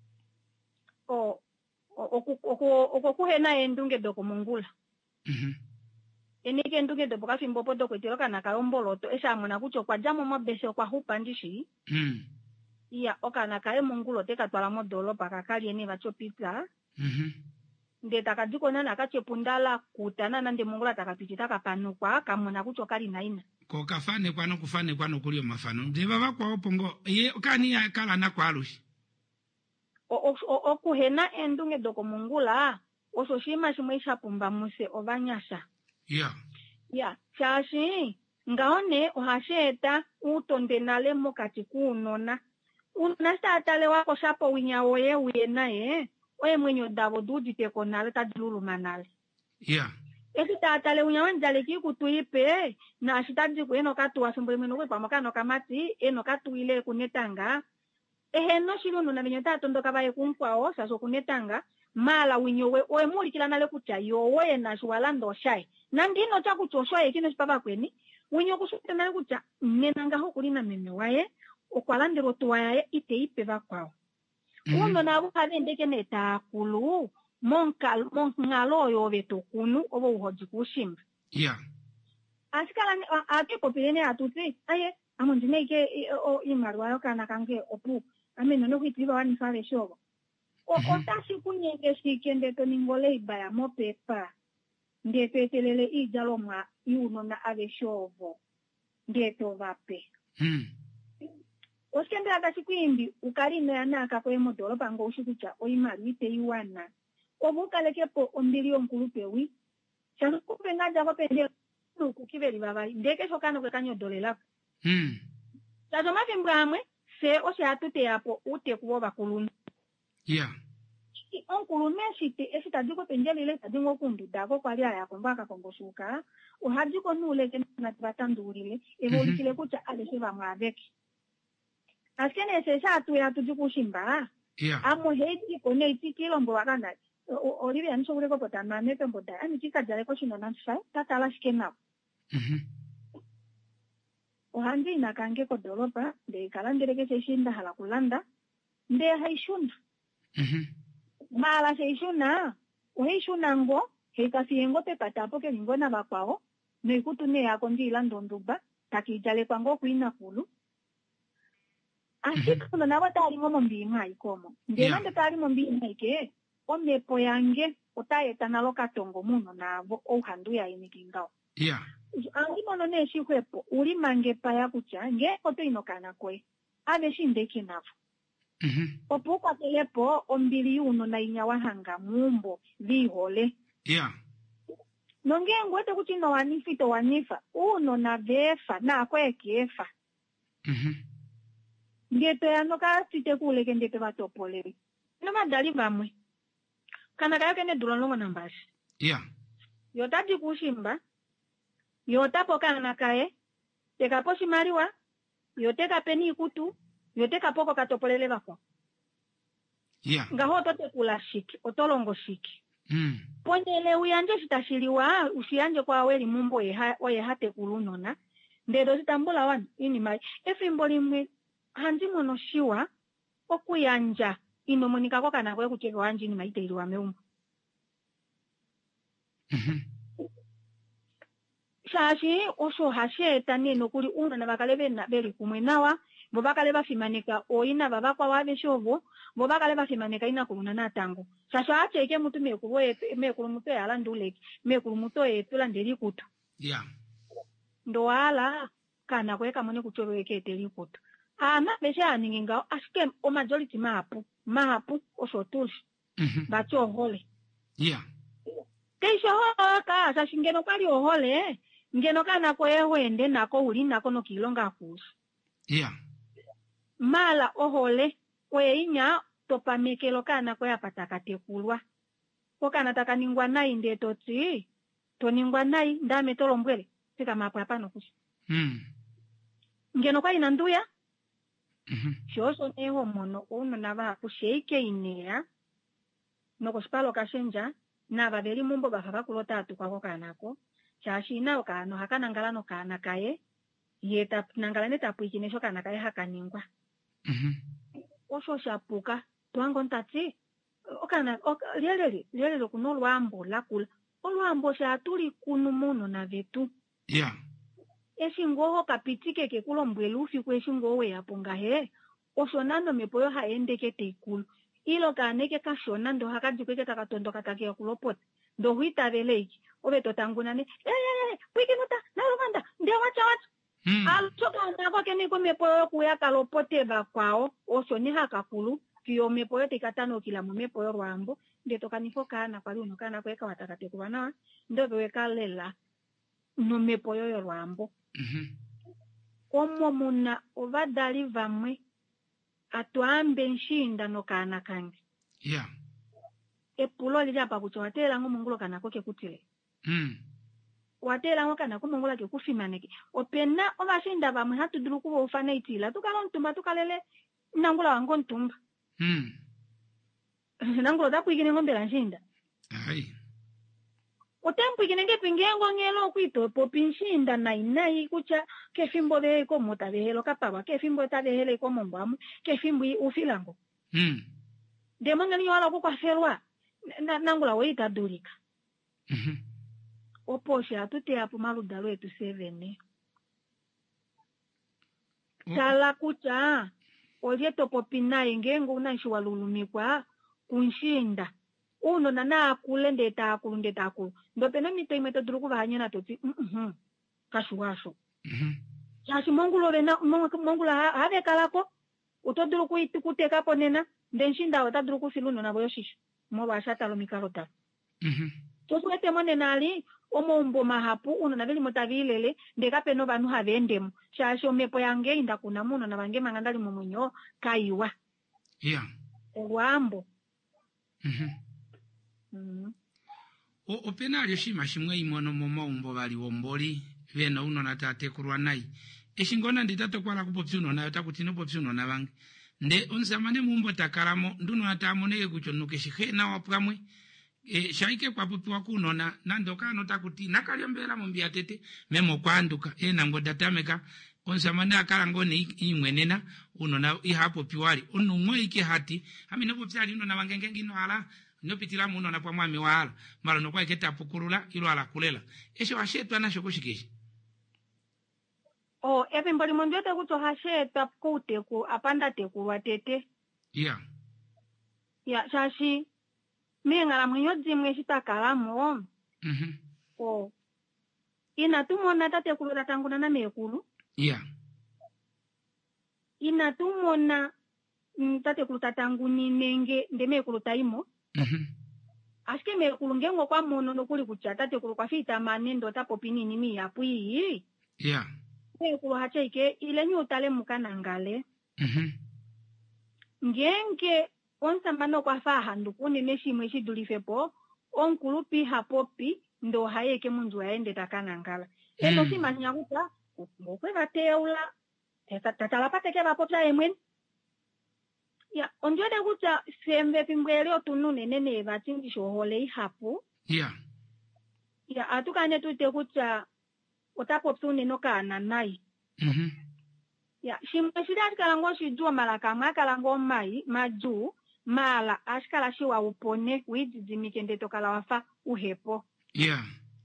o oku oku oku kuhena endunge doko mongula mhm enike endunge doko kafimbo poto kwetelo kana kayomboloto esha mona kucho kwa jamo mabese kwa hupandishi mhm iya okana kae mongulo teka twala modolo pakakali ene bachopita mhm nde takadikona nakachepundala kutana nande mongula takapitita kapanukwa kamona kucho kali naina ko kafane kwano kufane kwano kulio mafano ndeva vakwa opongo ye kani ya kala na kwalushi o o kuhena endunge doko mongula oso shima shimweisha pumba muse obanyasha yeah ya chashi ngaone ohasheta utonde nale mokati kunona unasatale wako shapo winyawo ye uyenaye oye mwenyo davo dudite konale tadilulu manale yeah esi tatale unyawo njale kikutuipe na ashitadi kueno katuwa sumbule mweno kwe pamakano kamati eno katuile kunetanga eheno shiluno na vinyo tatondoka baye kumkwao saso kunetanga mala winyowe oye muli kila nale kucha yowe na shuwalando shai nandino cha kuchoswa ekino shipaba kweni winyo kusute nale kucha nenanga hokulina meme waye okwalandero tuwaye ite ipe bakwao mm-hmm. uno nabo habendeke netakulu monkal monkalo yo betokunu obo uhoji kushimba yeah asikala ate kopilene atuti aye amondine ke o imarwa yo kana kange opu ameno no kwitiba wani sale shobo o mm-hmm. otashi kunyenge shikende to ningole ibaya mopepa ndepetelele ijalo mwa yuno na ave shobo ndeto vape mm oskende akasikwimbi ukalino yanaka kwe modolo pango ushikucha oimari ite iwana obukalekepo ombili onkulupewi chano kupenga jabo pende kukibeli baba ndeke sokano kwe kanyo dolela mm chazo mafimbramwe se o se atute yapo ute kuoba kulunu yeah onkulume shite esita diko penjeli le tadingo kundu dago kwali aya kombaka kongoshuka uhajiko nule kena tibatandurile evolikile kucha alese bamwaveki askene se sa tu ya tujukushimba Yeah. Amo heti kone iti kilo mbo wakanda. Olivi anso ule ko pota mane pe mbota. Ani tika jale ko shino nansai tatala skena. Mhm. Ohandi inakange ko doropa de kalandere ke seshinda hala kulanda. Nde haishuna. Mhm. Mala seishuna. Oheishuna ngo heka siengo pe patapo ke ngona bakwao. No ikutune yako ndila ndonduba. Taki jale kwango kuina kulu. Así como no va a estar como mbinga ikomo. Ndena ndo tali mo mbinga ike. Ome poyange otaye tanalo katongo muno na o handu ya inikingao. Yeah. Angi mono ne shikwepo uri mange paya kucha nge oto inokana kwe. Ave shindeki nafu. Mhm. Opuka telepo ombili uno na inyawa hanga mumbo vihole. Yeah. Nonge ngwete kuchino wanifito wanifa uno na vefa na kwe kiefa. Mhm. Ngepe anoka site kule kendepe batopole. No madali vamwe. Kana kaya kene dulongo nambashi. Yeah. Yotati kushimba. Yotapo kana kae. Teka poshi mariwa. Yoteka peni ikutu. Yoteka poko katopolele bako. Yeah. Ngaho tote kula shiki. Otolongo shiki. Mm. Pondele uyanje shitashiliwa. Usianje kwa weli mumbo ye hate kulunona. Ndedo zitambula wani. Ini mai. Efi mboli mwe. Hanji mono shiwa. Okuyanja. Ino monika kwa kana kwe kucheke wanji ni maite iliwa meumbo. Mhm. Shashi osho hashe taneno kuli una na bakalebe na beri kumwenawa. Bobakaleba fimanika oina babakwa wabe shovo. Bobakaleba fimanika ina kuluna na tango. Shashi hache ike mutu mekuwe mekulu mutu ya ala nduleki. Mekulu mutu ya etula ndeli kutu. Yeah. Ndo ala kana kwe kamone kuchoro eke eteli kutu. Ama beshe aningingao ashike o majority mapu. Mapu osho tulsi. Mhm. Bacho ohole. Yeah. Keisho hoka shashi ngeno kali ohole. Ngeno kana kwe wende nako uli nako no kilonga kusi. Yeah. Mala ohole kwe inya topa mekelo kana kwe apatakate kulwa. Koka nataka ningwa nai ndeto tsi. To ningwa nai ndame tolo mbwele. Sika mapu hapano kusi. Mm. Ngeno kwa inanduya. Mhm. Shoso neho mono uno nava kusheike inea. Noko spalo kashenja. Nava veli mumbo bafaba kulota atu kwa koka nako. Chashi na okano hakana ngalano kana kaye. Yeta nangalane tapu ikinesho kana kaye hakaningwa. Mhm. Osho shapuka. Tuango ntatsi. Okana, oka, lielele, lielele kuno luambo lakula. Oluambo shaturi kunu muno na vetu. Yeah. Eshingoho kapitike ke kulo mbwelufi kwe shingowe ya ponga he. Osho nando mepoyo haendeke teikulu. Ilo kaneke kashona ndo hakajikwe takatondo katake ya kulopote. Ndo huita veleiki. Obe totangunane. Eh, eh, eh, wiki nuta, narumanda, ndia wacha wacha. Mm. Alchoka nako keniko mepoyo kuya kalopote bakwao. Osho ni hakakulu. Kiyo mepoyo tikatano kila mepoyo rwambo. Nde toka nifoka na kwa luno kana kweka watakate kubanawa. Ndo beweka lela. No mepoyo yo rwambo. Mhm. Omo muna ovadali vamwe. Atuambe nshinda no kana kangi. Yeah. Epulo lili hapa kucho watela ngo mungulo kana koke kutile. Mm. Watela ngo kana ko mungulo ke kufimaneke. Opena obashinda bamwe hatu dulu kubo ufana itila. Tukalo ntumba tukalele nangula wango ntumba. Mm. Nangulo tapu ikine ngombe la nshinda. Ai. Otempu ikine nge pingengo ngelo kuito popi nshinda na inai kucha ke fimbo de ko mota de helo kapaba ke fimbo ta de hele ko mombamu ke fimbo ufilango. Mm. De mangani wala ko kwa ferwa. Nangula weita durika. Mhm. Oposha atute hapo maludalo etu sevene. Oh. Tala kucha. Olieto popina ingengo unaishi walulumikwa kunshinda. Uno na na akule ndeta akulu ndeta akulu. Ndo pena mito imeto duruku vahanyena toti. Mhm. Kashuwasho. Mhm. Chashi mongulo vena mongulo have kalako. Utoduruku iti kuteka ponena. Ndenshinda wataduruku filuno na boyoshisho. Mwa washata lomikalo ta. Mhm. Tosuete mone nali omombo mahapu uno na vili motavilele ndeka peno banu havendemu. Chashi omepo yange inda kuna muno na bange mangandali mumunyo kaiwa. Yeah. Wambo. Mhm. Mhm. O opena alyo shima shimwe imono momo umbo bali womboli vena uno na tate kurwa nai. Eshingona nditato kwala kupopsuno na yotakutino popsuno na bange. nde onsamane mumbo takaramo nduno atamoneke kuchonuke shikena wapramwe e shaike kwa pupi wakunona nandoka anota kuti nakaliambela mumbia tete memo kwanduka e nango datameka onsamane akarangone imwenena unona ihapo piwali onumwe iki hati amine popyali unona wangengengi no ala no pitila muno na pamwami wala mara no kwa iketa pukurula ilo ala kulela esho ashetu anasho kushikisha oh epe mbali mondete kuto hashetu kute ku apanda teku watete yeah ya shashi mengala mwenyo dzimwe chitakalamo mhm oh ina tumona tate kulula tanguna na mekulu yeah ina tumona tate kuluta tanguni nenge ndeme kuluta imo mhm aske mekulu ngengo kwa mono nokuli kucha tate kulu kwa fita manendo tapo pinini mi yapui yeah mekulu hacheike ile nyutale mukanangale mhm ngenge onsambano kwa faha ndukuni neshimwe shidulifepo onkulupi hapopi ndo hayeke munzu aende takanangala eno mm. simanya kuta ngokwe bateula tatalapate ke bapota emwen ya onjode kuta sembe pimbwele otunune nene batindi shohole hapo yeah ya atukanye tute kuta otapopsune nokana nai mhm ya shimwe shida kalango shijua malaka makalango mai maju mala ashkala shiwa upone widzimike ndetokala wafa uhepo yeah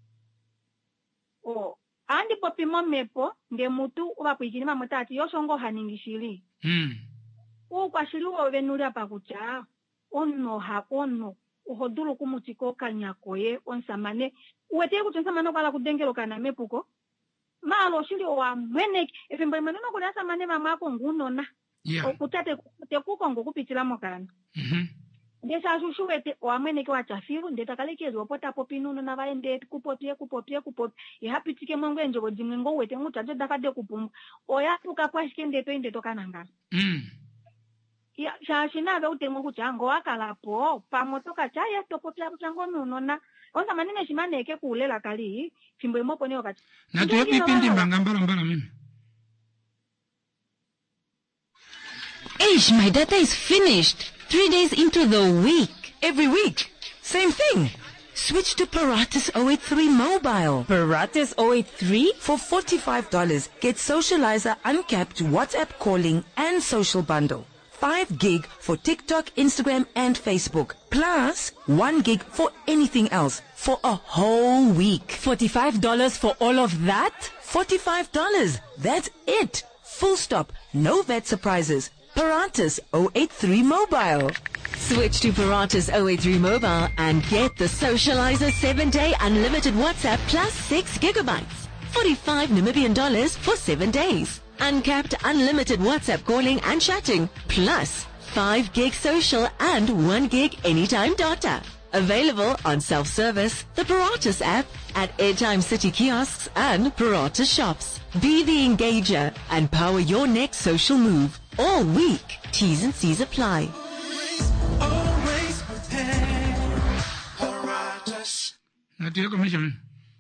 oh andi popimo mepo nge mutu uba kuikini mamutati yoshongo haningishili mm u kwa shili wo venuli apa kucha onno ha onno uhodulu kumutiko kanyakoye onsamane uwete kutensamane kwala kudengelo kana mepuko malo shili wa mwene efimbo imanono kula samane mamako ngunona yeah okutate tekuko ngokupitila mokana mhm ndesa shushuwete wamwene kwa chafiru ndetakalekezwe opota popinuno na vaende kupopie kupopie kupopie ihapitike mwangu njobo jimwe ngo wete mutaje dakade kupumba oya tuka kwashike ndeto inde tokananga mm ya shashina ba utengo kuchango akalapo pamotoka chaya topopia kuchango nunona onza manene shimaneke kulela kali fimbo imopo ne wakati na tuyo pipindi mbanga mbara mbara mimi Ish, my data is finished. Three days into the week. Every week. Same thing. Switch to Paratus zero eight three mobile. Paratus zero eight three? For forty-five dollars, get Socializer uncapped WhatsApp calling and social bundle. five gig for TikTok, Instagram and Facebook. Plus one gig for anything else for a whole week. forty-five dollars for all of that? forty-five dollars. That's it. Full stop. No vet surprises. Paratus zero eight three mobile. Switch to Paratus zero eight three mobile and get the Socializer seven day unlimited WhatsApp plus six gigabytes. forty-five Namibian dollars for seven days. Uncapped unlimited WhatsApp calling and chatting plus five gig social and one gig anytime data. Available on self-service, the Paratus app, at Airtime City kiosks and Paratus shops. Be the engager and power your next social move. All week. T's and C's apply. Always prepare. Paratus. na tuyo commission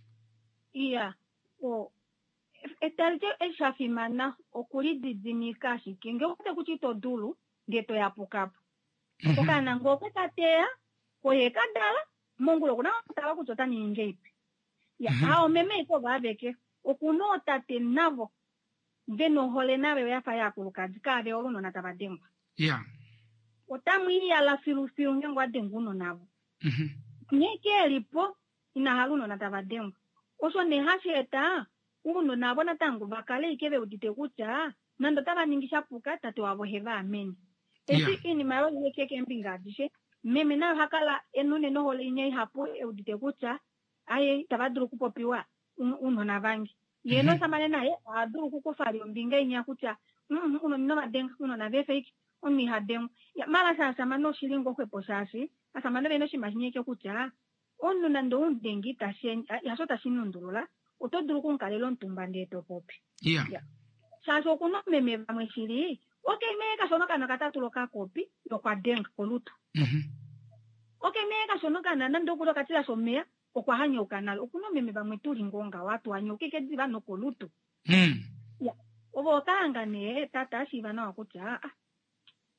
iya o etalje eshafimana okulididimika shikinge ukute kuchito dulu ndeto yapukapo okana ngoketatea koyekadala mongulo kuna kutaba kuchota ninge ipi ya hao meme iko babeke okunota tenavo veno hole nawe yafa yakulukazi kave oluno natabademba yeah otamwi ya la filu filu ngengo adenguno navo mhm nyeke lipo ina haluno natabademba oso ne hasheta uno nabona tangu bakale ikebe udite kucha nando taba ningisha puka tatu wabo heva amen esi yeah ini maro yekeke mbinga dishe meme na hakala enune no hole nyei hapo e udite kucha aye tabadru kupopiwa uno na vangi yeno samane naye aduru kukufali mbinga inya kucha mm uno no madenga uno na vefeki oni hadem ya mala sasa mano shilingo kwepo sasi asa manebe no shimanyeke kucha onu nando undengi tashen ya sota shinundula otoduru kunkalelo ntumba ndeto popi yeah ya sasa kuno meme bamwishiri okay meka sono kana katatu loka kopi lokwa denga kolutu mhm okay meka sono kana nando kulo katila somea okwa hanyo kanalo kuno meme bamwituli ngonga watu hanyo kikedi bano kolutu mm ya obo kanga ne tata shibana wakucha ah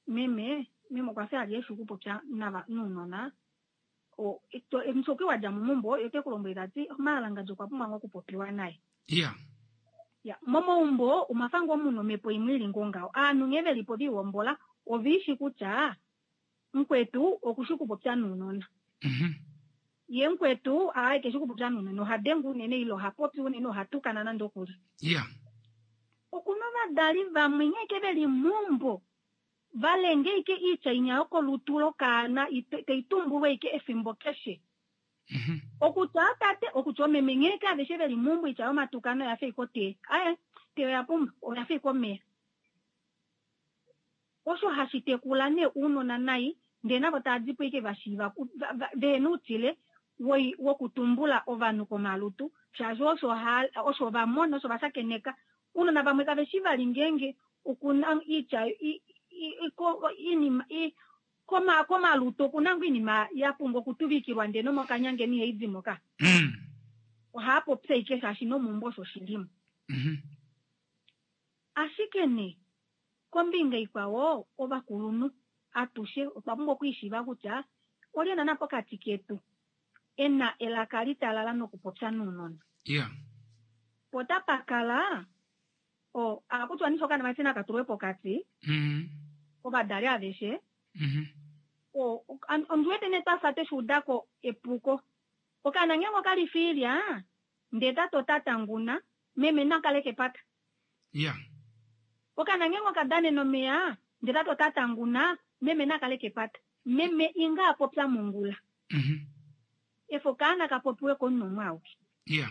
meme meme kwa fya yesu kupopya nava nunona o ito emsoke wa jamu mumbo yote kulombeza ti malanga jo kwa pumwa kupopiwa naye yeah ya momo umbo umafango muno mepo imwili ngongao anu ngeve lipo biwombola ovishi kucha nkwetu okushuku popya nunona mhm ye nkwetu aike shuku popya nunona hadengu nene ilo hapopi nene hatukana na ndokuli yeah okunova dali vamwenye keveli mumbo valenge ike icha inyako lutulo kana ite itumbuwe ike efimbo keshe mhm okutate okuchomemengeka avesheveli mumbo icha matukano yafe ikote aya te yapumba yafe ikome osho hashite kulane uno na nai ndena botadzipo ike vashiva venutile woi wokutumbula ovanu komalutu shazo osho hal osho vamona osho vasakeneka uno na vamwe kaveshiva lingenge ukuna icha iko inima i koma koma luto kunangu inima yapumbo kutuvikirwa ndeno mokanyange ni heidzimoka mm hapo pseike shashino mumboso shilimu mhm ashikene kombinga ikwawo obakulunu atushe babungo kwishiva kucha oliana napo katiketu ena elakalita lala nokupopya nunona yeah potapakala o akutwa nisokana masina katuwe pokati mhm obadali aveshe mhm o onduete neta fate shudako epuko okana ngengo kalifilia ndeta totatanguna meme nakaleke pata yeah okana ngengo kadane nomea ndeta totatanguna meme nakaleke pata meme inga apopya mungula mhm efo kana kapopiwe konno mwauki yeah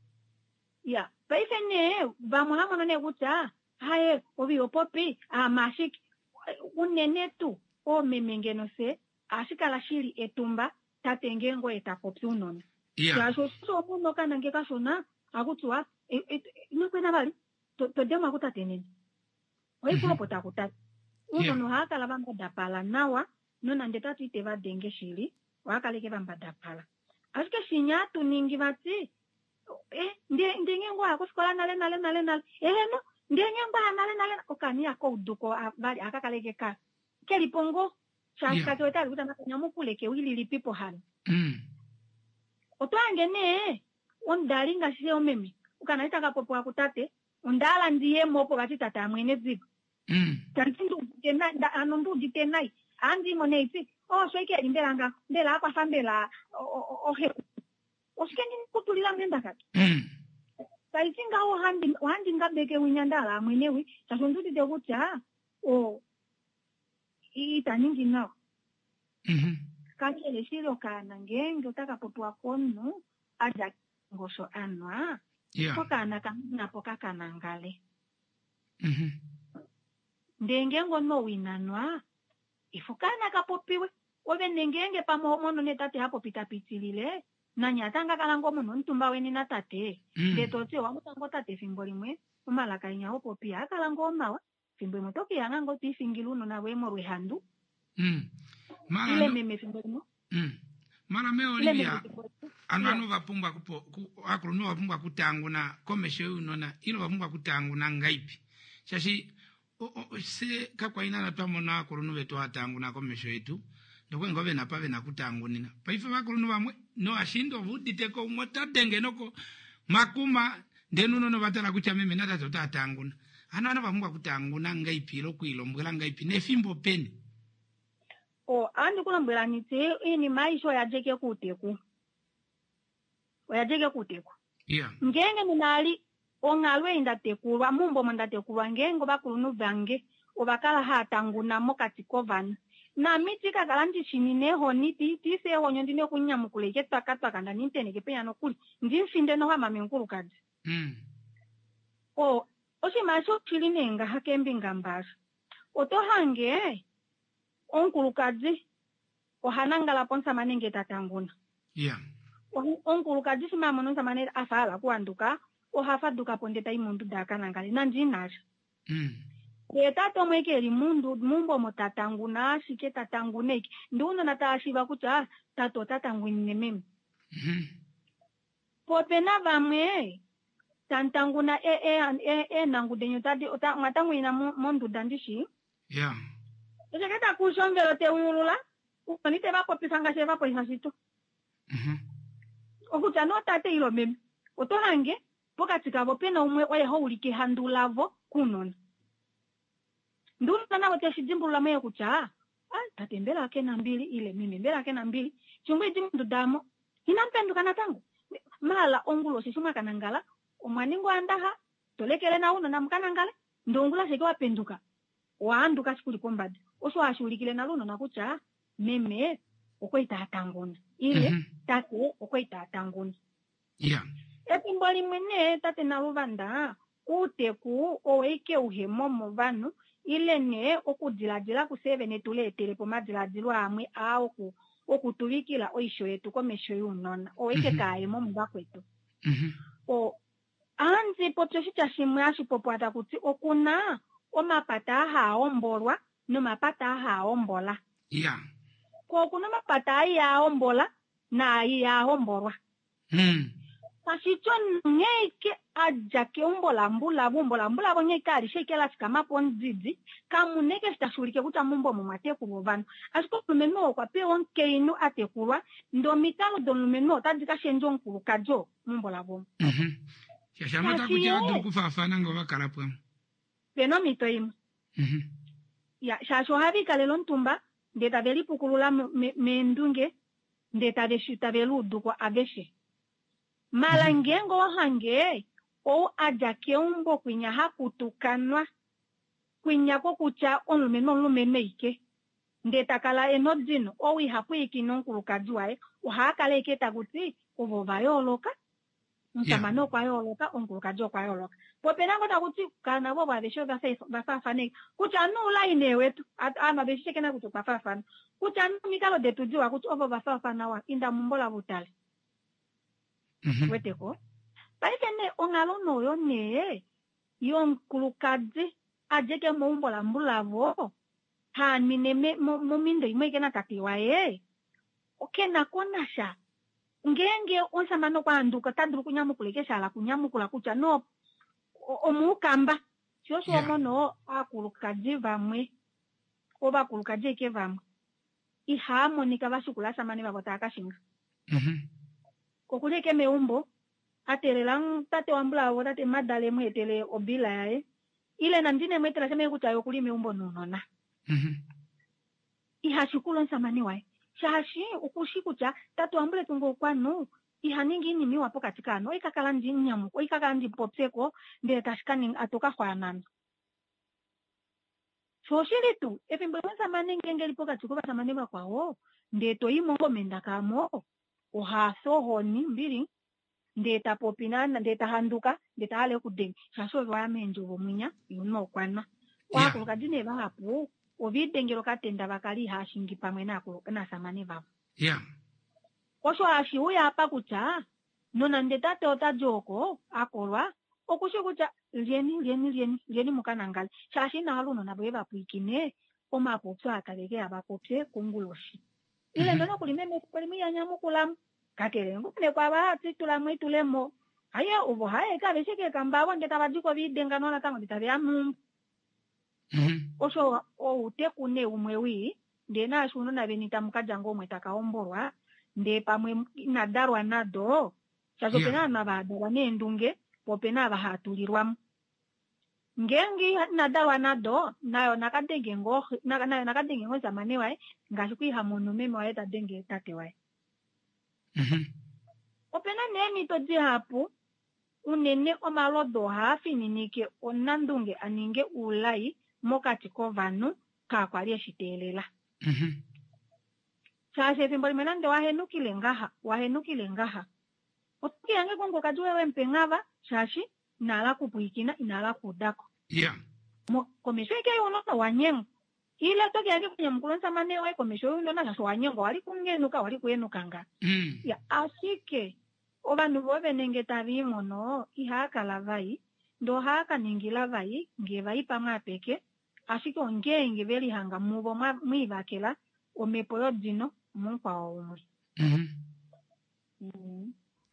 ya paifene vamwe hamono ne kucha haye obi opopi amashiki unene tu o memengeno se ashikala shili etumba tatengengo etapopya unona yeah yaso so muno kana ngeka sona akutwa nikwena bali to dema kutatenene oikulo pota kutata uno no hakala vamba dapala nawa nona ndetatu iteva denge shili wakaleke vamba dapala asike shinyatu ningi vati eh ndiye ndengengo akusikola nale nale nale nale eleno ndengengo nale nale okani ako uduko bali akakaleke ka kelipongo shaka Yeah. kyota kuta nakanyamukuleke wili lipipo hano mm otwangene ondalinga shise omeme ukanaita kapopo akutate ondala ndiye mopo batitata amwene zipo mm tantindu tena nda anondu ditenai andi moneiti o sweke lindelanga ndela apa fambela o he osikendi kutulila menda kati mm saisinga o handi handi ngabeke winyandala amwenewi tasonduti de kutya o ita nyingi nao mhm kakele shiro kana ngenge utakapotua kono aja ngosho anwa yeah kokana kana poka kana ngale mhm ndenge ngono winanwa ifukana kapopiwe obe ndengenge pamomono ne tate hapo pitapitilile na nyatanga kalango mono ntumba weni na tate Mm. ndetotse wa mutango tate fimbo limwe umalaka inya opo pia kalango mawa fimbo motoki yanga ngo tifingiluno na wemo rwehandu mm mara ile no- meme fimbo limwe mm mara me ile Olivia meme fimbo limwe. anano vapumbwa kupo ku, akulu no vapumbwa kutanguna komesho unona ino vapumbwa kutanguna ngaipi shashi o, o, se kakwaina na twamona akulu no vetu atanguna komesho yetu ndokwe ngove napave nakutangunina paife vakulu no vamwe no ashindo vuditeko motadenge noko makuma ndenuno no vatala kucha meme natazo tatanguna ano ano vapumbwa kutanguna ngaipi lokuilombwela ngaipi nefimbo peni o andi kulambwela nitse ini maisho yajeke kuteku oyajeke kuteku yeah ngenge minali ongalwe indatekulwa mumbo mondatekulwa ngengo bakulunu bange obakala hatanguna mokati kovana na miti kakala ndishinine niti tise honyo ndine kunyamukuleke twakatwaka ndaniteneke penya nokuli ndimfinde no hama menkulukazi mm o oshimasho chilinenga hakembi ngambasha otohange onkulukazi ohanangala ponsa manenge tatanguna yeah onkulukazi simamono nsamane afala kuanduka ohafaduka pondeta imundu dakanangale nanjinasha mm etato mwekeli mundu mumbo motatanguna ashike tatanguneki ndiuno natashiva kuti ah tato tatangwinine meme mhm popena vamwe tantanguna e e e, e nangu denyo tadi ota matangwina mondu dandishi yeah ese que ta kushongelo te uyulula upanite vapo pisanga se vapo isasito Mhm. okuta no tate ilo meme otohange pokati kavo pena umwe oyeho ulike handulavo kunona nduna nawo teshijimbulula mwe kucha ah tate mbela ake na mbili ile mimi mbela ake na mbili chungwe jimundu damo inampenduka na tangu mala ongulo sishumwa kanangala omwaningo andaha tolekele na uno namukanangala ndongula seke wapenduka waanduka sikuli pombadi oso ashulikile na luno nakucha meme okweita atanguna ile Mhm. tate okweita atanguna Yeah. ethimbo limwe ne tate na luvanda kuteku oweike uhemo mu vanhu ile ne okudiladila kuseve netuleetele pomadiladilo amwe a oku okutuvikila oisho yetu komesho yuunona oweike Mhm. kaayemo mu vakwetu Mhm. o anzi popyo shitya shimwe ashipopwata kuti okuna omapata ahaombolwa nomapata ahaombola Yeah. ko kuna mapata ayaombola na ayaombolwa Mm. Pasito ngeke ajake umbola mbula bumbola mbula bonyeka alishekela sikama ponzidi kamuneke sitashulike kuta mumbo mumate kubovana asiko lumeno kwa pe onke inu atekulwa ndo mitalo do lumeno tadika shenjo nkulu kajo mumbola bom Mhm. Shashama ta kuja Kashiye. dur kufafana ngo bakala pwa. peno mito imu Mhm. ya shasho havi kalelo ntumba ndeta veli pukulula me- mendunge ndeta veshuta veludu kwa aveshe mala ngengo wahange o ajake umbo kwinya hakutukanwa kwinya ko kucha onlumeno lumeme ike ndetakala enodino owi hapuiki nonkulukajuae ohakala iketa kuti ovo vayoloka ntamano kwa yoloka onkulukajo kwa yoloka popenango takuti kana bo bavesho vasafane kucha nula inewetu ama beshekena kuti kwafafana kucha mikalo detujiwa kuti ovo vasafana wa inda mumbola butale Mhm. weteko paikene ongalono yo ne yonkulukaji ajeke moumbola mbulavo hanine momindo imwe ikena katiwa ye okena konasha ngenge onsamano kwanduka tanduru kunyamukulekeshala kunyamukula kucha no o- omukamba shosho Yeah. mono akulukaji vamwe ovakulukaji eke vamwe ihamonika vashukula samani vavotakashinga Mhm. kokuleke meumbo atelela tate wambulavo tate madale mwetele obila yae ile na ndine mwetela seme kuti ayo kuli meumbo nunona Mhm. ihashikulo nsamani wae shashi ukushi kucha tate wambule tungo kwanu ihaningi ini wapo katikano ikakala ndi nyamuko ikakala ndi popseko ndele tashikani atoka hwanana shoshili tu efimbo nsamani ngenge lipo katiko samani bakwawo ndeto imongo menda kamo ohaso honi mbili ndeta popinana ndeta handuka ndeta hale kudengi shasho vamenjo vomwinya yuno kwana Yeah. wakuluka dine vahapu ovidengero katenda vakali hashingi pamwe nako na samani vapo Yeah. osho hashi uya apa kucha nona ndeta teota joko akolwa okushi kucha lieni lieni lieni lieni mukanangali shashi nalo nona bwe vapuikine omapopso akaleke abapopse kunguloshi ile Mhm. ndono kulimeme kulimi yanyamukulamu kakelengo ne kwaba titula mwitulemo haye ubo haye kabesheke kambabo ndeta badiko bidenga nona tango nditabe mungu Mhm. osho o utekune umwe wi ndena ashuno na benita mukajango omwe takaomborwa nde pamwe nadarwa nado chacho Yeah. pena na bado banendunge popena bahatulirwamu ngengi nadarwa nado nayo nakadenge ngo na- nayo nakadenge ngo zamane wae ngashikwiha munu meme wae tadenge tate wae Mhm. opena nemito dihapu unene omalodo haafininike onandunge aninge ulai mokati kovanhu kakwali eshiteelela Mhm. shaashi ethimbo limwe nande wahenukile ngaha wahenukile ngaha otukiyange kongokaji wewe mpeng'ava shaashi inala kupuikina inala kudako Yeah. Mo- komesho ike yunono wanyengo ile tokiyange kwenye mkulonsamane wae komesho yunona shasho wanyengo wali kungenuka wali kuyenukanga Mm. ya ashike obantu bobenengeta bimono ihakala vai ndo haka ningila vai ngevai pamwe apeke ashike ongenge belihanga mubo mwa- mwibakela omepo yodino munkwawo umwe Mhm. mm.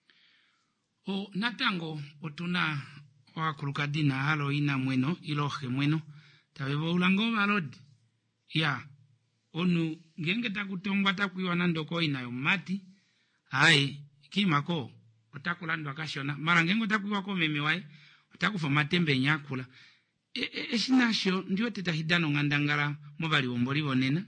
O natango otuna wakuluka dina halo ina mweno iloje mweno tabe boulango balodi ya onu ngenge takutongwa takwiwa nandoko inayo mati hai kimako utakulandwa akashona mara ngengo takwiwa ko meme wae utakufa matembe nyakula eshinasho e, e, ndio tetahidano ngandangara mobali womboli bonena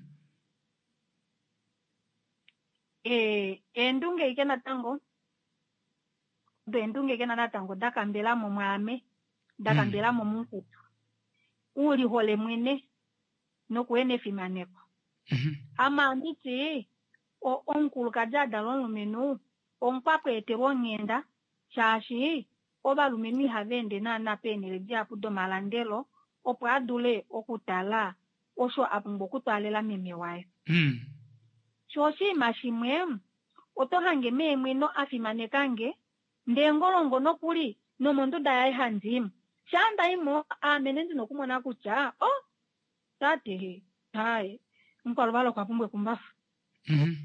eh endunge ikena tango do ndunge kena natango dakambela mu mwame dakambela mu munkutu uli hole mwene nokuene fimaneko mhm ama nditi o onkulu kajada lomenu onkpakwe etebonyenda chashi oba lumenu havende na napenele japu do malandelo opo adule okutala osho apumbo kutwalela meme wae mhm choshi mashimwe otohange memwe no afimanekange ndengolongo nokuli no mondo dai handim shanda imo amenendi nokumona kucha oh tate hai nkwalwalo kwa pumbwe kumbafu mhm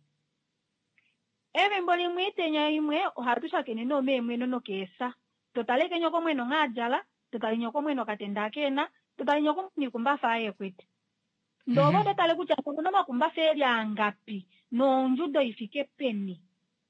ebe mboli mwitenya imwe ohatusha keneno memwe no kesa totaleke nyoko mweno ngajala totali nyoko mweno katenda kena totali nyoko ni kumbafa aye kwete ndobo totale kucha kono makumbafa eri ngapi no njudo ifike peni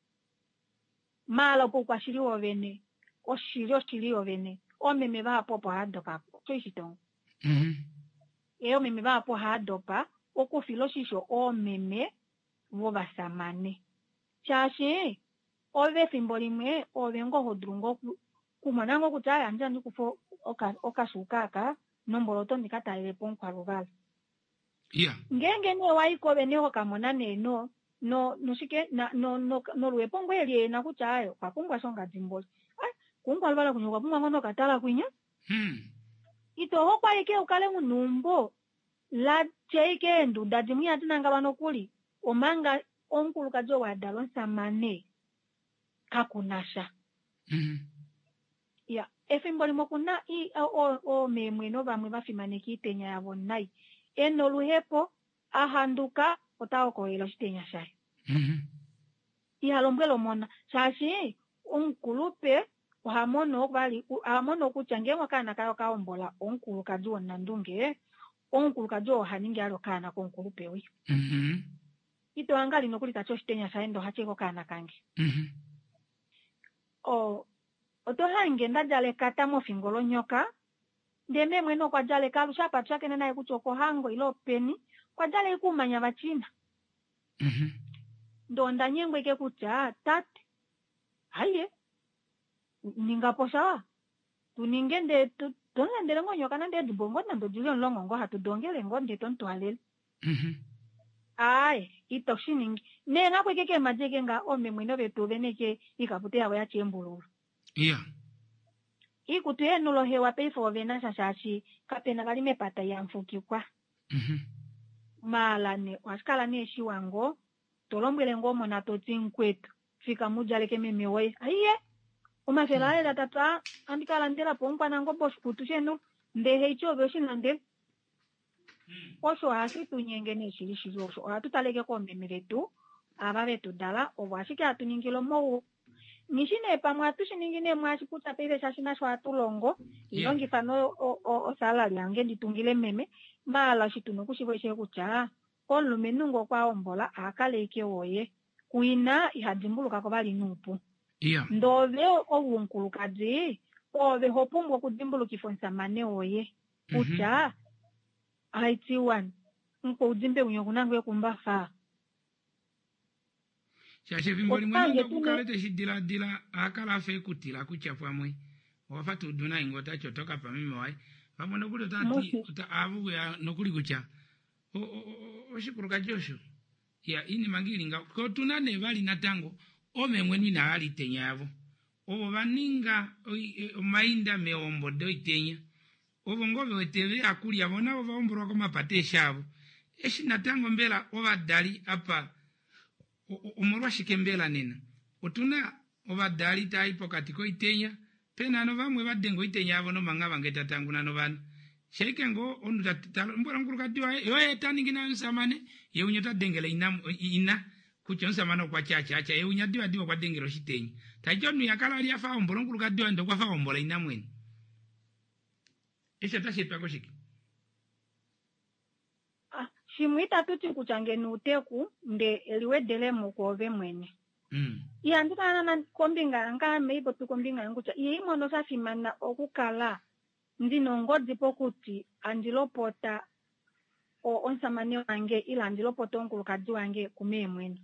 mala po kwa shiri ovene o shiri o shiri ovene o meme ba popo hadopa choishito mhm eo meme ba po hadopa o ko filoshisho o meme wo basamane chashi ove fimbolimwe ove ngo hodrungo kumanango kutaya njani kufo oka okashukaka nomboloto ndikatalele ponkwa rubala yeah ngenge ne waiko beneho kamona neno no nushike na no no no luepongwe eli na kuchayo kapungwa songa dzimboli ai kungwa lwala kunyoka pungwa ngono katala kwinya hmm ito hokwa ike ukale munumbo la cheike ndu dajimu atinanga banokuli omanga onkulu kajo wadalo samane kakunasha mhm ya efimboli mokuna i o o memwe no bamwe bafimaneki itenya yabo nai eno luhepo ahanduka otao ko ilo shitenya shai mhm ihalombwelo mona shashi onkulupe ohamono bali amono kuchangema kana kayo kaombola onkulu kajo nandunge onkulu kajo haningi alo kana ko onkulupe wi mhm ito angali nokulita cho shitenya shai ndo hacheko kana kange mhm o otohange ndajale kata mo fingolo nyoka ndeme mweno kwa jale kalusha patchake nena ikuchoko hango ilo peni kwa jale ikumanya bachina mhm ndo ndanyengwe ke kucha tate haye ningaposha tuningende tongendele ngonyo kana nde dubongo na ndo julio longo ngo hatudongele ngonde tonto halele mhm ai ito shiningi nenga kwekeke majeke nga ome mwino betu beneke ikapute yawe ya chembululu yeah ikutu enulo hewa peifo vena shashashi kapena kalime pata ya mfuki kwa mhm mala ne waskala ne shiwango tolombwele ngomo na totin kwetu fika mujaleke meme wai aiye umafela ila tata andikala ndela pompa na ngobo shukutu shenu ndehe icho beshi nande osho hasi tunyengene shiri shiri osho atutaleke ko meme letu ababe tudala obwashike atunyingilo mo nishine pamwa tushiningine mwashikuta pele shashina shwa tulongo ilongi fano o o sala lyange nditungile meme mala shituno kushibweshe kucha konlo menungo kwa ombola akaleke oye kuina ihadimbuluka ko bali nupu yeah ndove obunkulukazi ove hopumbwa kudimbulukifonsa mane oye kucha aiti one nko udimbe unyokunangwe kumbafa shashe vimboli mwana kukalete shidila dila akala fe kutila kuchafwa mwe wafatu duna ingota chotoka pa mimi wai pamono kuli tati uta avu ya nokuli kucha o o o shikuruka josho ya ini mangiri nga ko tunane bali natango ome mweni na ali tenyavo obo baninga o mainda meombo do itenya obo ngove weteve akuli abona obo ombro ko mapate shabo eshi natango mbela obadali apa umurwa shikembela nena utuna obadali taipo katiko itenya pena no bamwe badengo itenya abo no manga bangeta tanguna no bana sheke ngo onu tatalo mbora nguluka diwa yo etani ngina nsamane ye unyota dengela ina ina kuchonsa mano kwa chacha acha ye unyadiwa diwa kwa dengelo shitenya tajonu yakala ali afa ombolo nguluka diwa ndo kwa fa ombola ina mweni esha tashe pako shiki ah shimwita tuti kuchangeni uteku nde eliwedele mukove mwene. Mm. Iya ndikana na kombinga anga meibo tu kombinga yangucha. Iya imono safimana okukala ndino ngodi pokuti andilopota o onsamane wange ila andilopota onkulukazi wange kume mwene.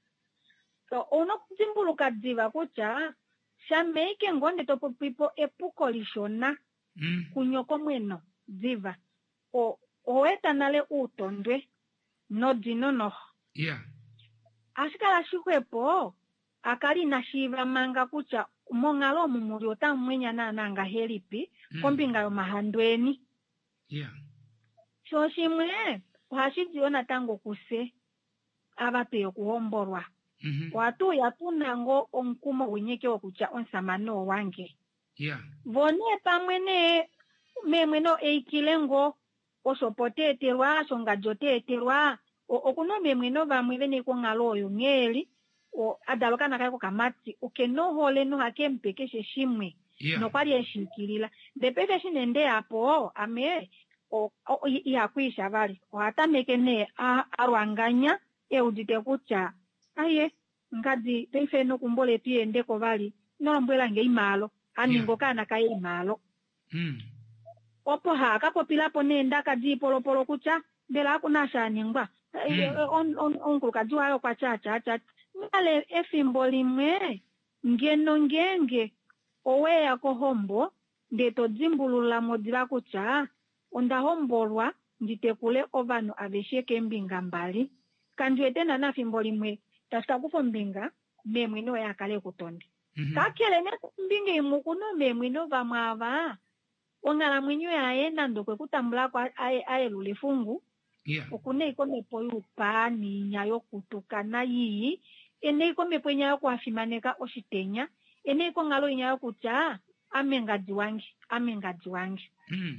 So ono kuzimbuluka dziva kucha shameike ngonde topo pipo epuko lishona Mm. kunyoko mweno dziva o oeta nale utondwe no dino no Yeah. asikala shikwepo akali na shiva manga kucha mongalo mumuri otamwenya na nanga helipi Mm. kombinga yo mahandweni Yeah. so shimwe hashijiona tango kuse abatu yokuhomborwa. Mhm. Watu yatunango onkumo wenyeke okucha onsamano wange. Yeah. Vone pamwene memweno eikilengo osopoteterwa songajoteterwa okuno memweno bamwe bene ko ngaloyo ngeli o adalokana kako kamati ukeno hole no hakempeke shimwe. Yeah. No kwali eshikirila. Depete shinende apo ame o, o ya kwisha bali. O atameke ne a arwanganya e udite kucha. Aye, ngadi pefe no kumbole pie ndeko bali. No mbwela nge imalo. Aningo kana kai imalo. Mm. Opo ha kapo pilapo nenda kadi polo polo kucha. Bela kuna shaningwa. Mm. On on on kulukajua yo kwa cha cha cha. Ngale efimboli mwe. Ngeno ngenge. Owe ya kohombo. Ndeto dzimbulula modila kucha. Onda hombolwa. Nditekule ovano avesheke mbinga mbali. Kanjuete na nafimboli mwe. Tasta kufo mbinga. Memwino ya kale kutonde. Mhm. Kakele ne mbinga imukuno memwino va mwava. Ongala mwenyo ya enda ndokwe kutambula kwa ae ae lulefungu. Yeah. Okune ikome poyupa ni nyayo kutukana yi. Ene ikome po nyayo kuafimaneka oshitenya. Ene iko ngalo nyayo kucha. Amengaji wangi. Amengaji wangi. Mm.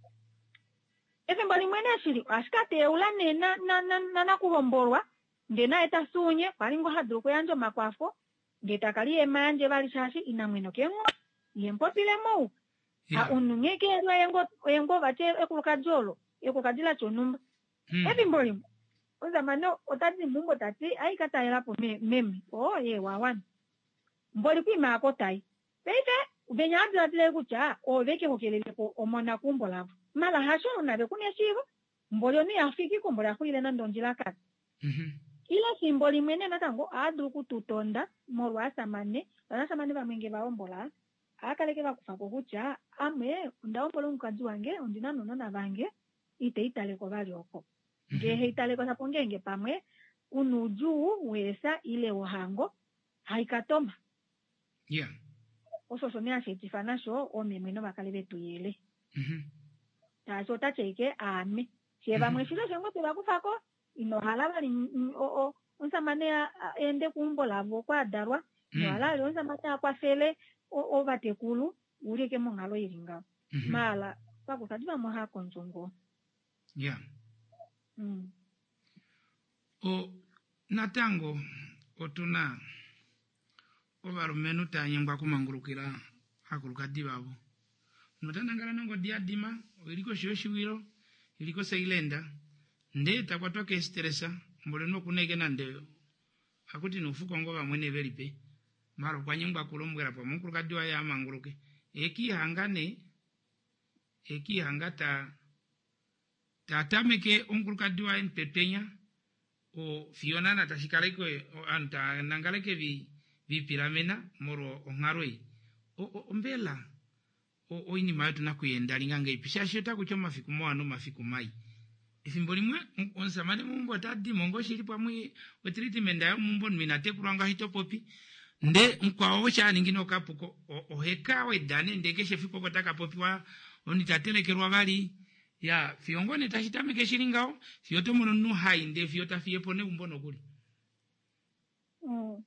Efe mbali mwene ashiri. Ashikate ulane na na na na na kuhombolwa. Ndena eta sunye. Paringo hadru kuyanjo makwafo. Ngetakali emanje bali shashi inamweno kengo. Yempopile mou. Yeah. A unungeke elwa yengo yengo bache ekulukajolo. Ekulukajila chonumba. Mm. Evi mboli. Oza mano otati mungo tati. Ai kata elapo me, memi. Oh ye wawan. Mboli kui maako tai. Peite. Ubenya abla abla kucha. O veke hokelele ko omona kumbolavu. Mala hasho unabe kune shivo. Mboli oni afiki kumbola kuile na ndonjila kati. Mhm. Ila simboli mwene natango adu kututonda morwa samane bana samane bamenge baombola akaleke bakufako kucha ame ndaombola mukazi wange ondina nono na bange ite itale ko bali oko ngehe itale ko sapongenge pamwe unuju wesa ile ohango haikatoma Yeah. ososo ne ashetifana sho omemweno bakalebe tuyele Mhm. tacho tacheke ame sheba mweshilo shengo tebakufako ino halaba ni o o onsamane ende kumbola vo kwa darwa no halali onsamane akwafele o o batekulu urike mongalo iringa Mhm. mala pakutadiba moha konjongo. Yeah. Mm. O natango otuna obarumenu tanyengwa kumangurukira akulukadi babo. Notanangala nango diadima iliko shoshiwiro iliko seilenda. Nde takwatoke stressa mbole no kunege nande akuti nufuko ngoba mwene belipe maro kwanyengwa kulombwera pa munkuluka diwa ya manguruke eki hangane eki hangata tatameke onkuluka diwa empepenya o fiona na tashikaleko o anta nangaleke vi vi piramena moro ongaroi o, o mbela o oini mayo tunakuyenda linga ipisha shota kuchoma mafiku mwano mafiku mai Ifimboli mwe, onsamane mumbo tadi mongo shiri pa mwe wetriti menda ya mumbo minate kuranga hito popi. Nde mkwa ocha ningino kapuko oheka wedane ndeke shefi poko taka popi wa onitatele kerwa bali. Ya fiongone tashitame keshilingao, fiyoto mono nu hai nde fiyota fiyepone umbono kuli. Mm.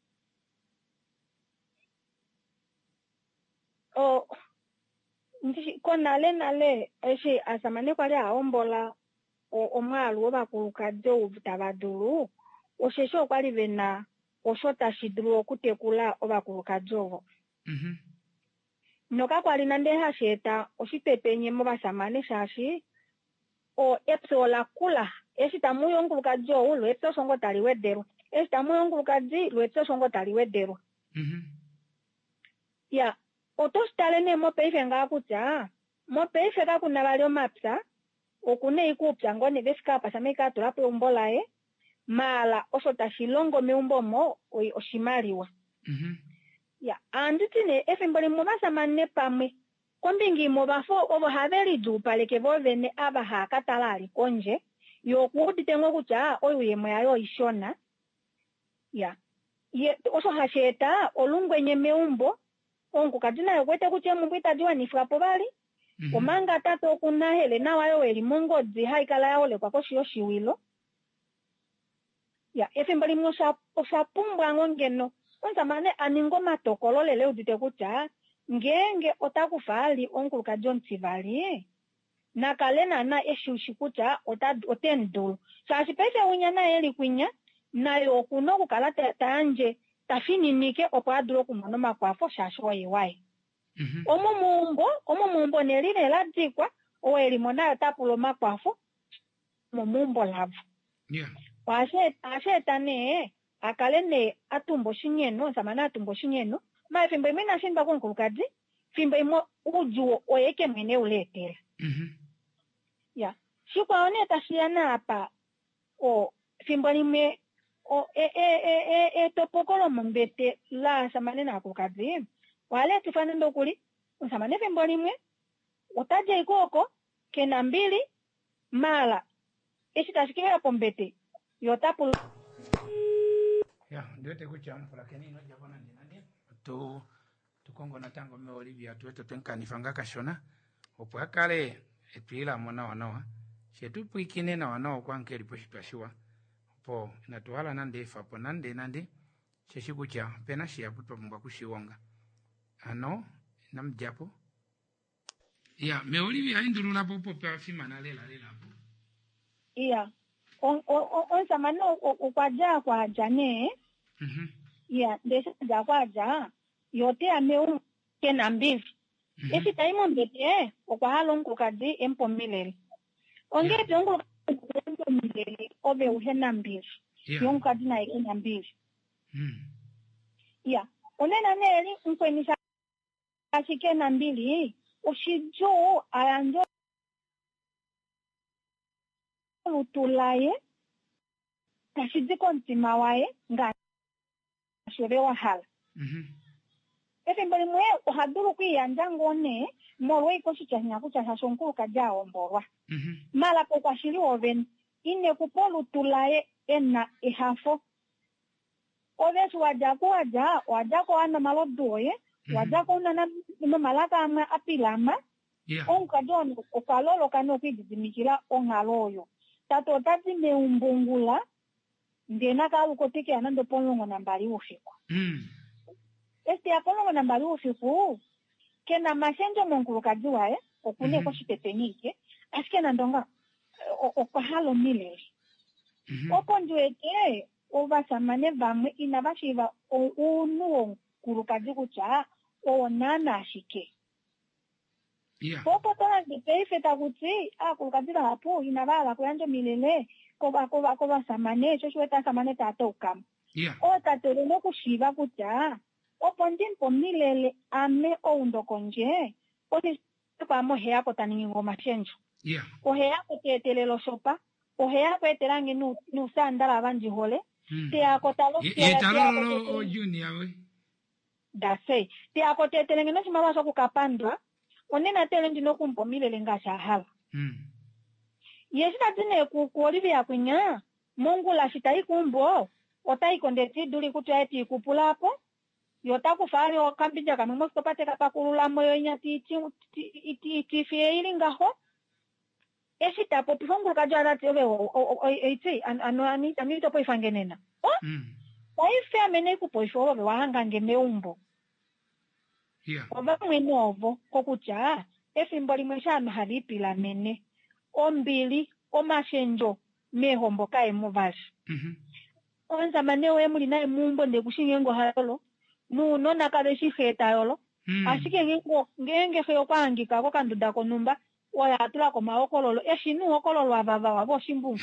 O ndishi konale nale eshi asamane kwale aombola o omwalu obakulukajo ubutabadulu oshesho kwali bena oshota shidru okutekula obakulukajo. Mhm. Noka kwali nande hasheta oshitepenye mo basamane shashi o epsola kula esita muyo onkulukazi owu lwetso songo tali wedderwa esita muyo onkulukazi lwetso songo tali wedderwa Mhm. ya otositale ne mopeife ngaa kutya mopeife kakuna bali omapya okuna ikupya ngone besikapa same ikatulapo eumbo laye mala osho tashilongo meumbo mo oyi- oshimaliwa Mhm. ya anditi ne ethimbo limwe basamane pamwe kombingi mo bafo obo habeli dupaleke bovene aba hakatala ali konje yokuudite ngo kutya oyo yemwe yayo ishona ya ye osho hasheta olungwenye meumbo onkukati nayo kwete kutya mumbu itadiwanifwapo bali omanga tato okuna hele nawayo weli mongodzi haikala yaolekwa koshi yoshiwilo ya ethimbo limwe osha- oshapumbwa ngo ngeno onzamane aningo matokolo lele udite kutya ngenge otakufali onkulukadzi ontsivali nakale nana eshushi kutya ota- otendulu shaashi paife winya naye eli kwinya nayo okuna okukala ta- taanje tafininike opo adule okumona omakwafo shaashi oye waye omo mumbo omo mumbo nelile ladikwa owelimo nayo tapula omakwafo momumbo lavo Yeah. asheta ne akale ne atumbo shinyeno samana atumbo shinyeno ma fimbo imwe nashindwa konkulukadzi fimbo imwe ujuo oyeke mwene uletela Mhm. ya shikwawo ne tashiyana apa o fimbo limwe o e e e e, e topokolo mombete la samane na kulukadzi wale tufana ndokuli samane fimbo limwe utaje ikoko kena mbili mala ishitashikira pombete yotapu Ya, ndio tekuchamfula kenino jabona ndinani. Tu tukongo na tango me Olivia tuweto tenkanifanga kashona. Opo akale etwila mwana wanoa. Shetu puikine na wanoa kwa nkeli poshipashiwa. Opo natuhala nande fapo nande nande. Sheshikucha pena shia puto mwa kushiwonga. Ano namjapo. Ya, me Olivia indulula popo pe fima na lela lela po. iya on on on samane ukwaja kwa jane Mhm. iya ndesa ja kwa ja yote ameu kena mbili esi taimo mbete okwa halo nkukadi empomilele ongete ongu empomilele obe uhena mbili Yeah. yonkadi na ikena mbili Mm. iya onena neli nkwenisha ashikena mbili ushijo ayanjo utulaye tashiziko ntima waye nga shwebe wahala Mhm. ethimbo limwe ohadulu kwiyanja ngone molwa ikoshi kyahinyaku kyashashonkuluka jaombolwa Mhm. mala pokwashili oveni ine kupolutulaye ena ehafo ovesi wajako waja wajako ana maloduoye wajako unana malaka amwe apilama Yeah. onkadoni okaloloka nokwididimikira ongaloyo tato tati meumbungula ndena kalukotike anando polongo nambali usiku Mm. este ya polongo nambali usiku kena mashenjo monkulukazi wae okune Mhm. ko shitepenike asike nandonga okahalo milele Mhm. opo njweke ovasamane vamwe inavashiva unuwo nkulukazi kutya onana ashike Yeah. popo tona ndipeifeta kuti akulukazira hapo inavala kuyanja milele koba koba koba samane choshweta samane tato ukama Yeah. o tatele no kushiva kutya opo ndimpo milele ame oundoko nje oni kwa mohe yako taningi ngoma shenjo Yeah. ohe yako tetelelo sopa ohe yako eterange nu nu sandala banji hole Mm. te yako talo Ye- te yako Yetalolo o junior we. dase te yako tetelenge no simaba so kukapandwa onena tele ndino kumpo milele ngasha hala Mm. yeshita tine ku Olivia kwinya Mungu la shitai kumbo otai kondeti duli kutu eti kupulapo yota kufari okambija kama mosiko pate kapakulula moyo inyati iti iti iti fieli ngaho eshita po pifongulu kajara tebe o eti ano ani ani to po ifangenena oh Mm. waife amene kupoisho obe wahanga ngemeumbo Yeah. oba mwenovo kokucha efimbo limwe shano halipila mene ombili omashenjo mehombo kae muvashi Mhm. onza maneo emuli naye mumbo ndekushingengo halo nuno nakale shiheta yolo Mm. ashike ngengo ngenge heyo kwangika ko kanduda konumba oya atula ko maokololo eshinu okololo ababa wabo shimbu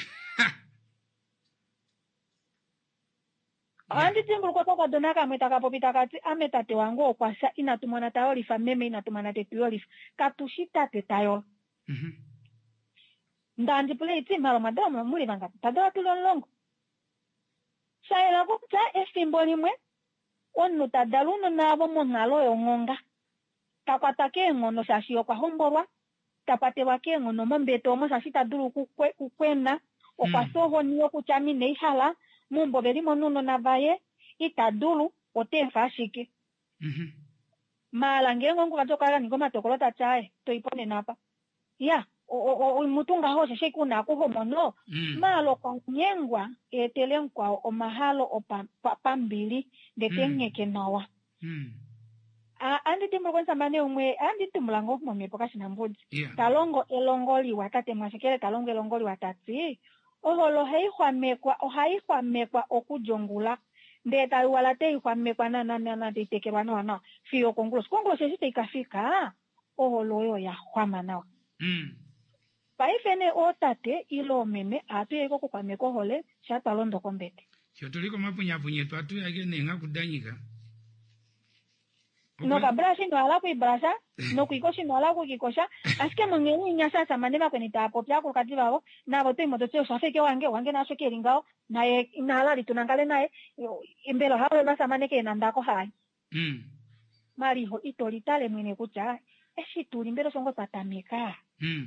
andi timbulu kwa toka donaka ametaka popita kati ametate wangu okwasa inatumana tayolifa meme inatumana tetuyolifa katushita tetayo Mhm. ndandi pule iti malo madama muli vanga tadola tulonlongo shaila kuta efimbo limwe onu tadaluno nabo monalo yongonga takwata kengono shashiyo kwa homborwa tapate wa kengono mombeto omo shashita dulu kukwe kukwena okwasoho niyo kuchami neihala mumbo belimo nuno navaye itadulu otefa shiki Mhm. mala ngengongo katoka ngoma tokolota chae toipone napa ya o o o mutunga hose shekuna kuhomono Mm. malo kwa nyengwa etelenkwa o mahalo o pa, pa, pambili detengeke nawa Mm. a andi timbo kwenza mane umwe andi timulango momepo kashina mbudzi Yeah. talongo elongoli watate mwashikele talongo elongoli watati oholo heihwamekwa ohaihwamekwa okujongula ndeta walate ihwamekwa na na na tetekerwa na na fiyo kongulos kongulos sesite ikafika oholo yo ya hwama nawa Mm. paifene otate ilo meme atu yeko kukwameko hole shatalondo kombete Shotoliko mapunya punye twatu yake nenga kudanyika. no kabra shino ala kuibrasha no kuiko shino ala kukikosha asike mungeni nyasa samaneva kweni tapo pyako kati babo nabo to imoto tyo safeke wange wange naso kelingao naye inala litunangale naye imbelo hawe basamaneke nandako hai Mm. mariho itolitale mwene kucha eshituli mbelo songo tatamika Mm.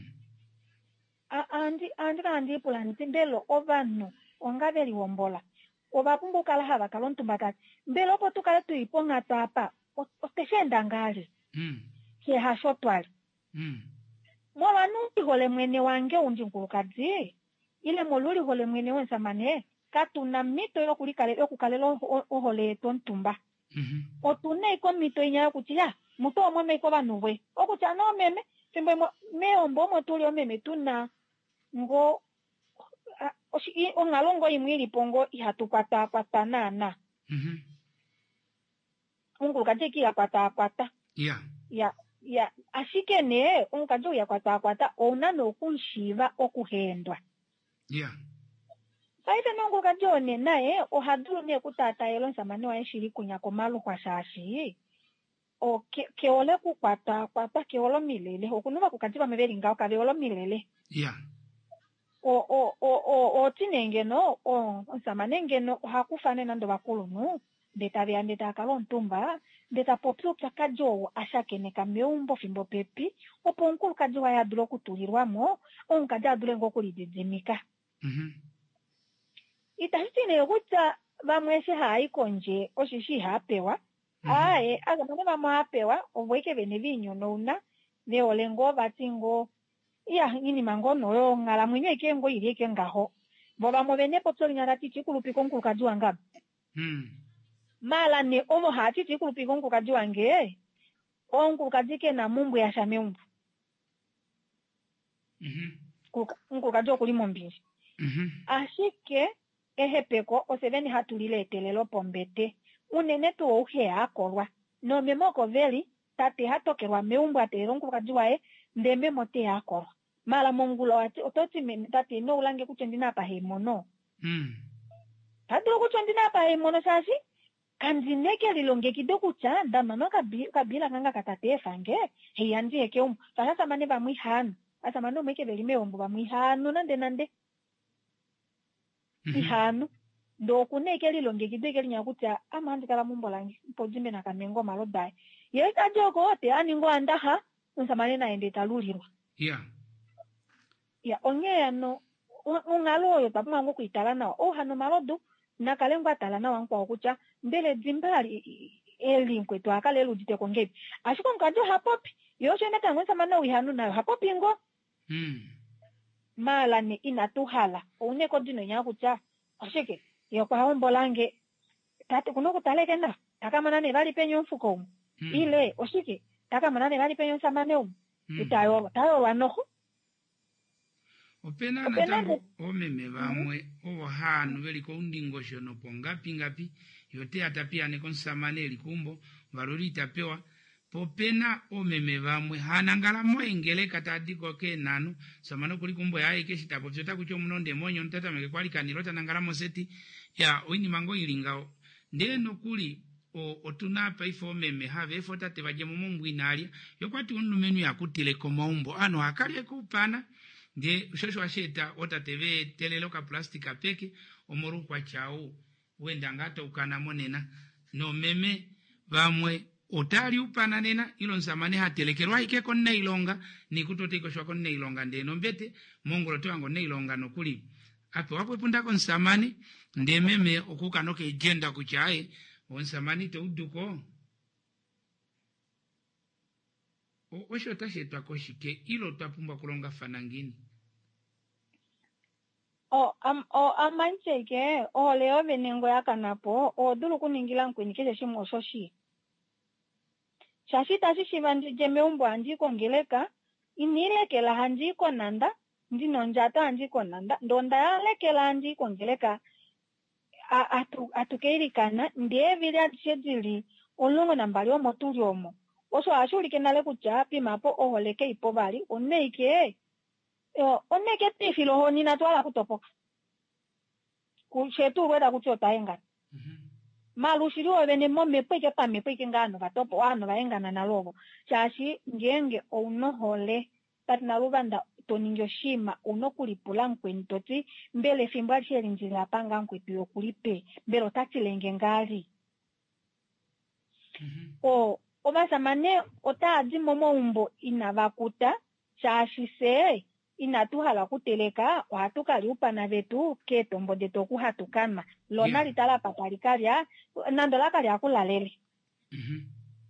A- andi andi kandi pulanti mbelo ovano ongaveli wombola ovapumbukala hava kalontumbakati mbelo opo tukale tuiponga tapa oteshenda ngali Mm. kehashotwali Mm. mola nuihole mwene wange undi nkulukadzi ile moluli hole mwene wensamane katuna mito yo kulikale yo kukalelo ohole tontumba Mhm. otune iko mito inya kuti ya muto omwe meko banuwe okucha no meme timbo mo meombo mo tuli omeme tuna ngo a- oshi i- ongalongo imwili pongo ihatukwata kwata nana Mhm. ungulukaje kia kwata kwata Yeah. ya ya ashike ne unkajo ya kwata kwata ona no kunshiva okuhendwa Yeah. saite nongo kajone naye ohadulu ne kutata yelo nsamane wa shiri kunya komalu kwa shashi o ke, keole kukwata kwata keolo milele okunuva kukatiba meveringa okaveolo milele Yeah. o o o o o tinengeno o nsamanengeno hakufane nando bakulunu ndetavya ndetakalo ntumba ndetapopyo pyakajowo ashakeneka meumbo fimbo pepi opo nkulu kajiwa yadulo kutulirwamo onkaja adule ngokulididimika Mhm. itashitine kutya vamweshe haikonje oshishi hapewa aye agamane vamwe hapewa obweke bene vinyonouna veolengo vatingo iya inima ngonoyo ngala mwenye ikengo ilieke ngaho bo vamwe venepo tsolinyala titi kulupiko nkulukaji wanga Mm. mala ne omo hati titi kulupiko nkulukaji wange onkulukaji ke na mumbu ya shameumbu Mhm. nkulukaji okulimo mbili Mhm. ashike ehepeko oseveni hatuliletelelo pombete unene tu ouhe akolwa nomemoko veli tate hatokerwa meumbu atelelo nkulukaji wae ndembe mote akolwa mala mongulo ati ototi me tate no ulange kucho ndinapa heimono Mm. tatulo kucho ndinapa heimono shashi kanzineke lilonge kidokucha ndamano kabi, kabila kanga katate fange heyandi eke umu sasa mane bamwihanu asa mane umeke veli meumbu bamwihanu nande nande ihanu ndo kuneke lilonge kideke linyakutya amandi kala mumbolangi mpojimbe na kamengo malodai yeka joko ote aningo andaha unsamane naende talulirwa Yeah. ya ongeya no ungalo oyo tapumango kuitala nawa ohano malodu nakalengwa tala nawa nkwa okucha mbele dzimbali elinkwe to akale ludite kongepi ashiko nkajo hapopi yoshe neta ngonsamana uhanu nayo hapopi ngo Mm. mala ni inatuhala uneko dino nyakucha ashike yokwa hombolange tate kuno kutaleke na takamana ne bali penyo mfuko umu Mm. ile oshike takamana ne bali penyo samane umu Mm. itayo tayo wanoho Opena Opena natambo omeme vamwe ovohanu veliko undingoshono po ngapi ngapi yote atapia ne konsamane likumbo valori itapewa popena omeme vamwe hanangala moengele katadiko ke nanu samano kuli kumbo ya ike shitapo vyota kucho mnonde monyo ntata meke kwali kanilota nangala moseti ya oini mango ilingao ndeno kuli o otuna pa ifo meme have ifo tate vaje mumbu inalia yokwati unumenu ya kutile komaumbo ano akali kupana nde shosho asheta ota tv telelo ka plastika peke omoru kwa chao wenda ngata ukana monena no meme vamwe otali upana nena ilo nsamane hatelekerwa ike konna ilonga ni kutotiko shwa konna ilonga ndeno mbete mongolo tewango ne ilonga no kuli ape wapo pundako nsamane nde meme okuka noke jenda kuchae onsamani te uduko o osho tashetwa koshike ilo tapumba kulonga fanangini o am o amancheke o leo venengo yakanapo o dulu kuningila nkwenikeshe shimo shoshi shashi tashi shivandi jemeumbo anjiko ngeleka inilekela hanjiko nanda ndino njata hanjiko nanda ndonda yalekela hanjiko ngeleka atu atukeirikana ndiye vile atishedili olongo nambali omo tuli omo oso ashulike nale kuchapi mapo oholeke ipovali oneike yo oneke tifilo honi natwala kutopoka kushetu weda kuchota enga mhm malushiri obene momme peke pa me peke ngano gatopo ano baengana nalobo chashi ngenge ounohole patina lubanda toningoshima unokulipula nkwentoti mbele fimba chelinjira panga nkwepiyo kulipe mbelo tatilenge ngali mhm o obasa mane otaji momo umbo inavakuta chashi se inatuhala kuteleka watukali upana vetu ketombo detoku hatukama lona yeah. Litala patalikalia nandola kali akulalele mhm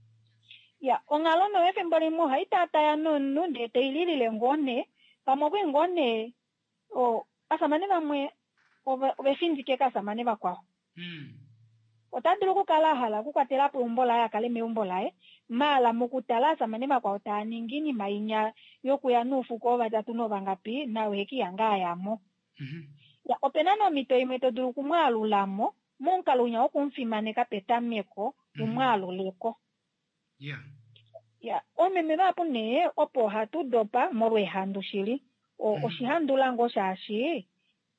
ya ongalono wefe mbali mo haitata ya nonu ndete ilile ngone pamwe ngone o asamane bamwe obefindike kasamane bakwao mhm otadulu kukala hala kukwatela pombola ya kale meumbola eh mala mukutala samane bakwao taningini mainya yokuya nufu ko batatu no bangapi nawe heki yanga yamo mhm ya openano mito imeto dulu kumwalulamo munkalunya okumfimane kapetameko kumwaluleko yeah ya omeme bapo ne opo hatu dopa morwe handushili o mm-hmm. oshihandula ngo shashi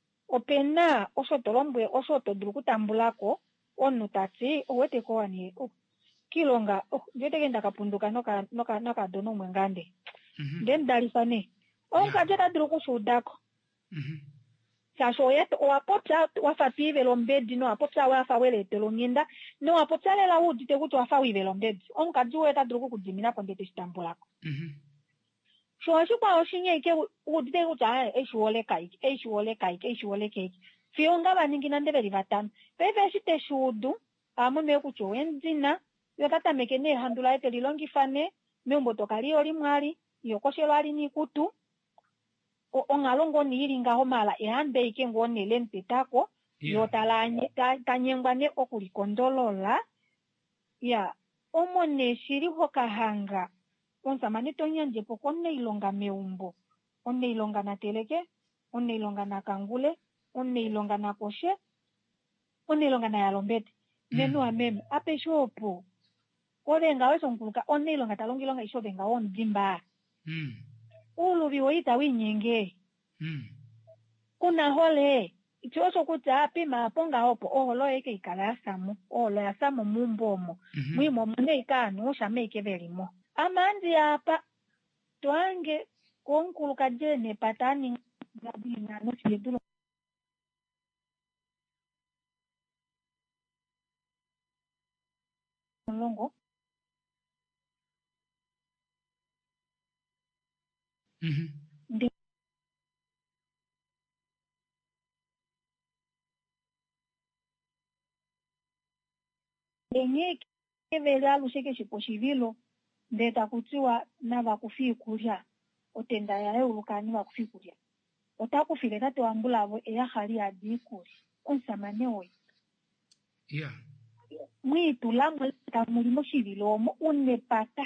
opena osotolombwe osotodulu kutambulako onutati owete ko ani oh, kilonga oh jete genda kapunduka noka noka noka dono mwengande mhm den dalifane onka yeah. Jeta dulu kusudako mhm Sasho yet o apotsa wafapi velombedi no apotsa wafa wele telonginda no apotsa lela udi te kutu wafa wi velombedi onka juwe ta druku kudimina pondete stambulako mhm so ashikwa oshinye ke udi te kutu a eshuole kai eshuole kai eshuole kai fionga baningina ndebeli batano pepe shite shudu amo me kutu wenzina yotata mekene handula ete lilongifane membo tokali oli mwali yokoshelo ali ni kutu o ongalongo ni ilinga homala ehande ike ngone lempetako yeah. Yotalanye tanyengwane okulikondolola ya omone shiri hokahanga onsamani tonyanje pokonne ilonga meumbo onne ilonga na teleke onne ilonga na kangule onne ilonga na koshe onne ilonga na yalombete mm. Nenu ameme ape shopo olenga weso nkuluka onne ilonga talongilonga ishobenga on dimba mm. Ulubi woita winyenge mm. Kuna hole ichoso kuta api maponga hopo oholo eke ikala ya samu oholo ya samu mumbomo mm-hmm. Mwimo mune ikanu ushameke velimo amanzi hapa tuange kunkuluka jene patani gabina nusi yedulo longo mhm mm Enye kevela lusheke shiposhivilo ndeta kutiwa na bakufikulia otenda ya eurukani bakufikulia otakufile tate wambulavo eya hali adikuri onsamane oyi yeah mwitu lamwe tamulimo shivilomo unepata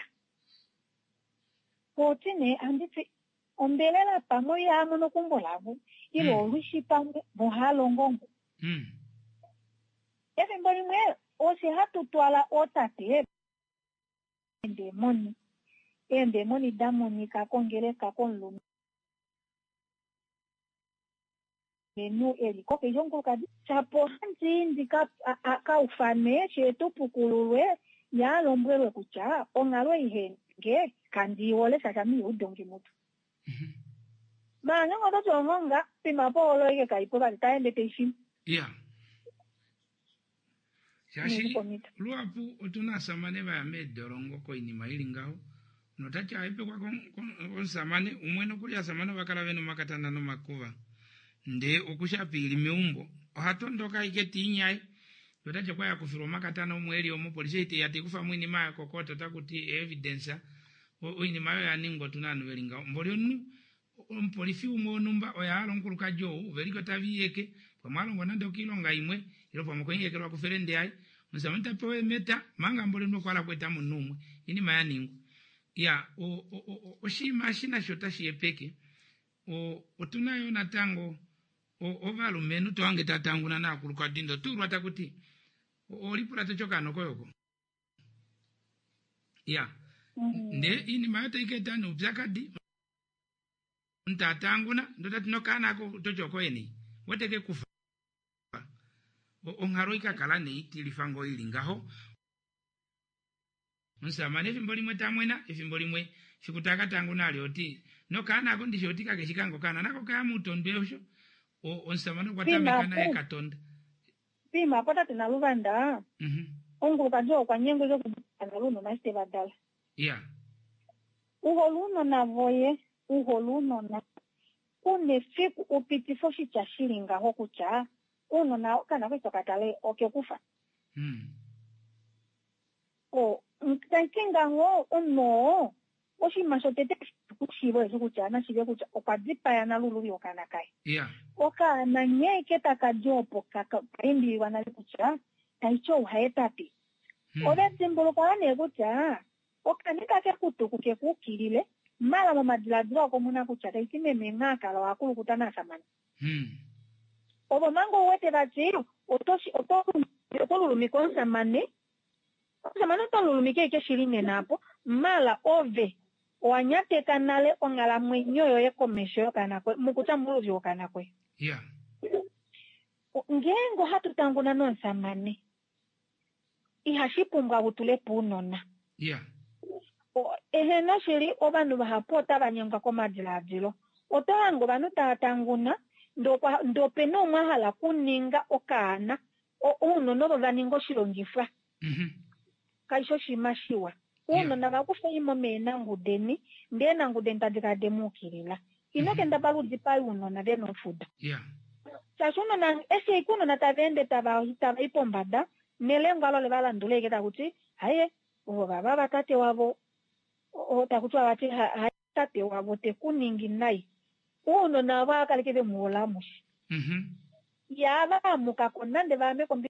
potine anditse ombelela pamwe ya mono kumbolavu ilo mm. Lushi pamwe bohalongongo mm. Efe mboli mwe osi hatu twala otate demoni e demoni damoni ka kongere ka konlu menu eli ko ke jongo ka chapo hanzi ndika aka ufame cheto pukulwe ya lombrelo kucha ongalo ihenge kandi wole sakami udongi mutu Manga ngoto chongonga pima polo ike kaipo ba taende teishim. Yeah. Shashi luapu otuna samane ba medorongo ko inima ilingao. Notacha aipe kwa kon samane umweno kulia samane bakala beno makatana no makuva. Nde okusha pili meumbo. Hatondoka iketi inyai. Notacha kwa ya kufiro makatana umweli omo polisi ite yate kufa mwini maya kokota takuti evidence. O inima ya ningo tunanu welingao. Mboli onu umpolifi umonumba oyalo nkuluka jo uveriko tabiyeke pamalo nando kilonga imwe ilo pamokonye kelwa kuferende ai musamanta pewe meta manga mbole no kwala kweta munumwe ini mayaningu ya o o o shima shina shota shiepeke o otunayo natango o ovalo menu to ange tatanguna na kuluka dindo turwa takuti olipula tochoka nokoyoko ya nde ini mayata iketano upyakadi ntatanguna ndota tinokana ko tochoko eni weteke kufa ongaroika kala nei tilifango ilingaho musamane efimboli mwe tamwena efimboli mwe fikutaka tanguna alioti nokana ko ndishotika keshikango kana nako ka mutondo osho onsamane kwatamekana ekatonda pima pota tinaluvanda mhm ongo kajo kwa nyengo zo kanaluno na stebadala yeah uho luno na voye uho na une fiku upitifo shicha shilinga hoku cha uno na kana kweto katale oke kufa hmm o nkankinga ngo uno oshi masotete kuchibo ezo kucha na shibe kucha okadipa ya nalulu yokana kai yeah oka na nyeke takajopo kaka indi wana kucha taicho haetati hmm. Ode simbolo kana kucha oka nikake kutuku ke kukilile mala mama diladro ko muna kuchata itime mengaka la wakulu kutana samani hmm obo mango wete batiro otoshi otoku otolu mikonsa mane samano tolu mike ke shiline napo mala ove wanyate kanale ongala mwenyoyo ye komesho kana kwe mukuta muluvi kana kwe yeah ngengo hatu tanguna non samani ihashipu mbwa butule punona yeah o ehena shiri obanu bahapota banyanga ko madilajilo otango banu tatanguna ndo kwa ndo peno mahala kuninga okana o uno no baningo shilongifa mhm kaisho shimashiwa uno yeah. Na bakufa imo mena ngudeni ndena ngudenta dikademukirila inoke ndabalu dipai uno na deno fuda yeah sasuno na ese ikuno na tavende taba hitaba ipombada melengo alo lebala nduleke takuti haye ubo baba batate wabo o takutwa bati hatate wabo te kuningi nai uno na waka lekebe muola mushi mhm yaba mukakonande bame kombi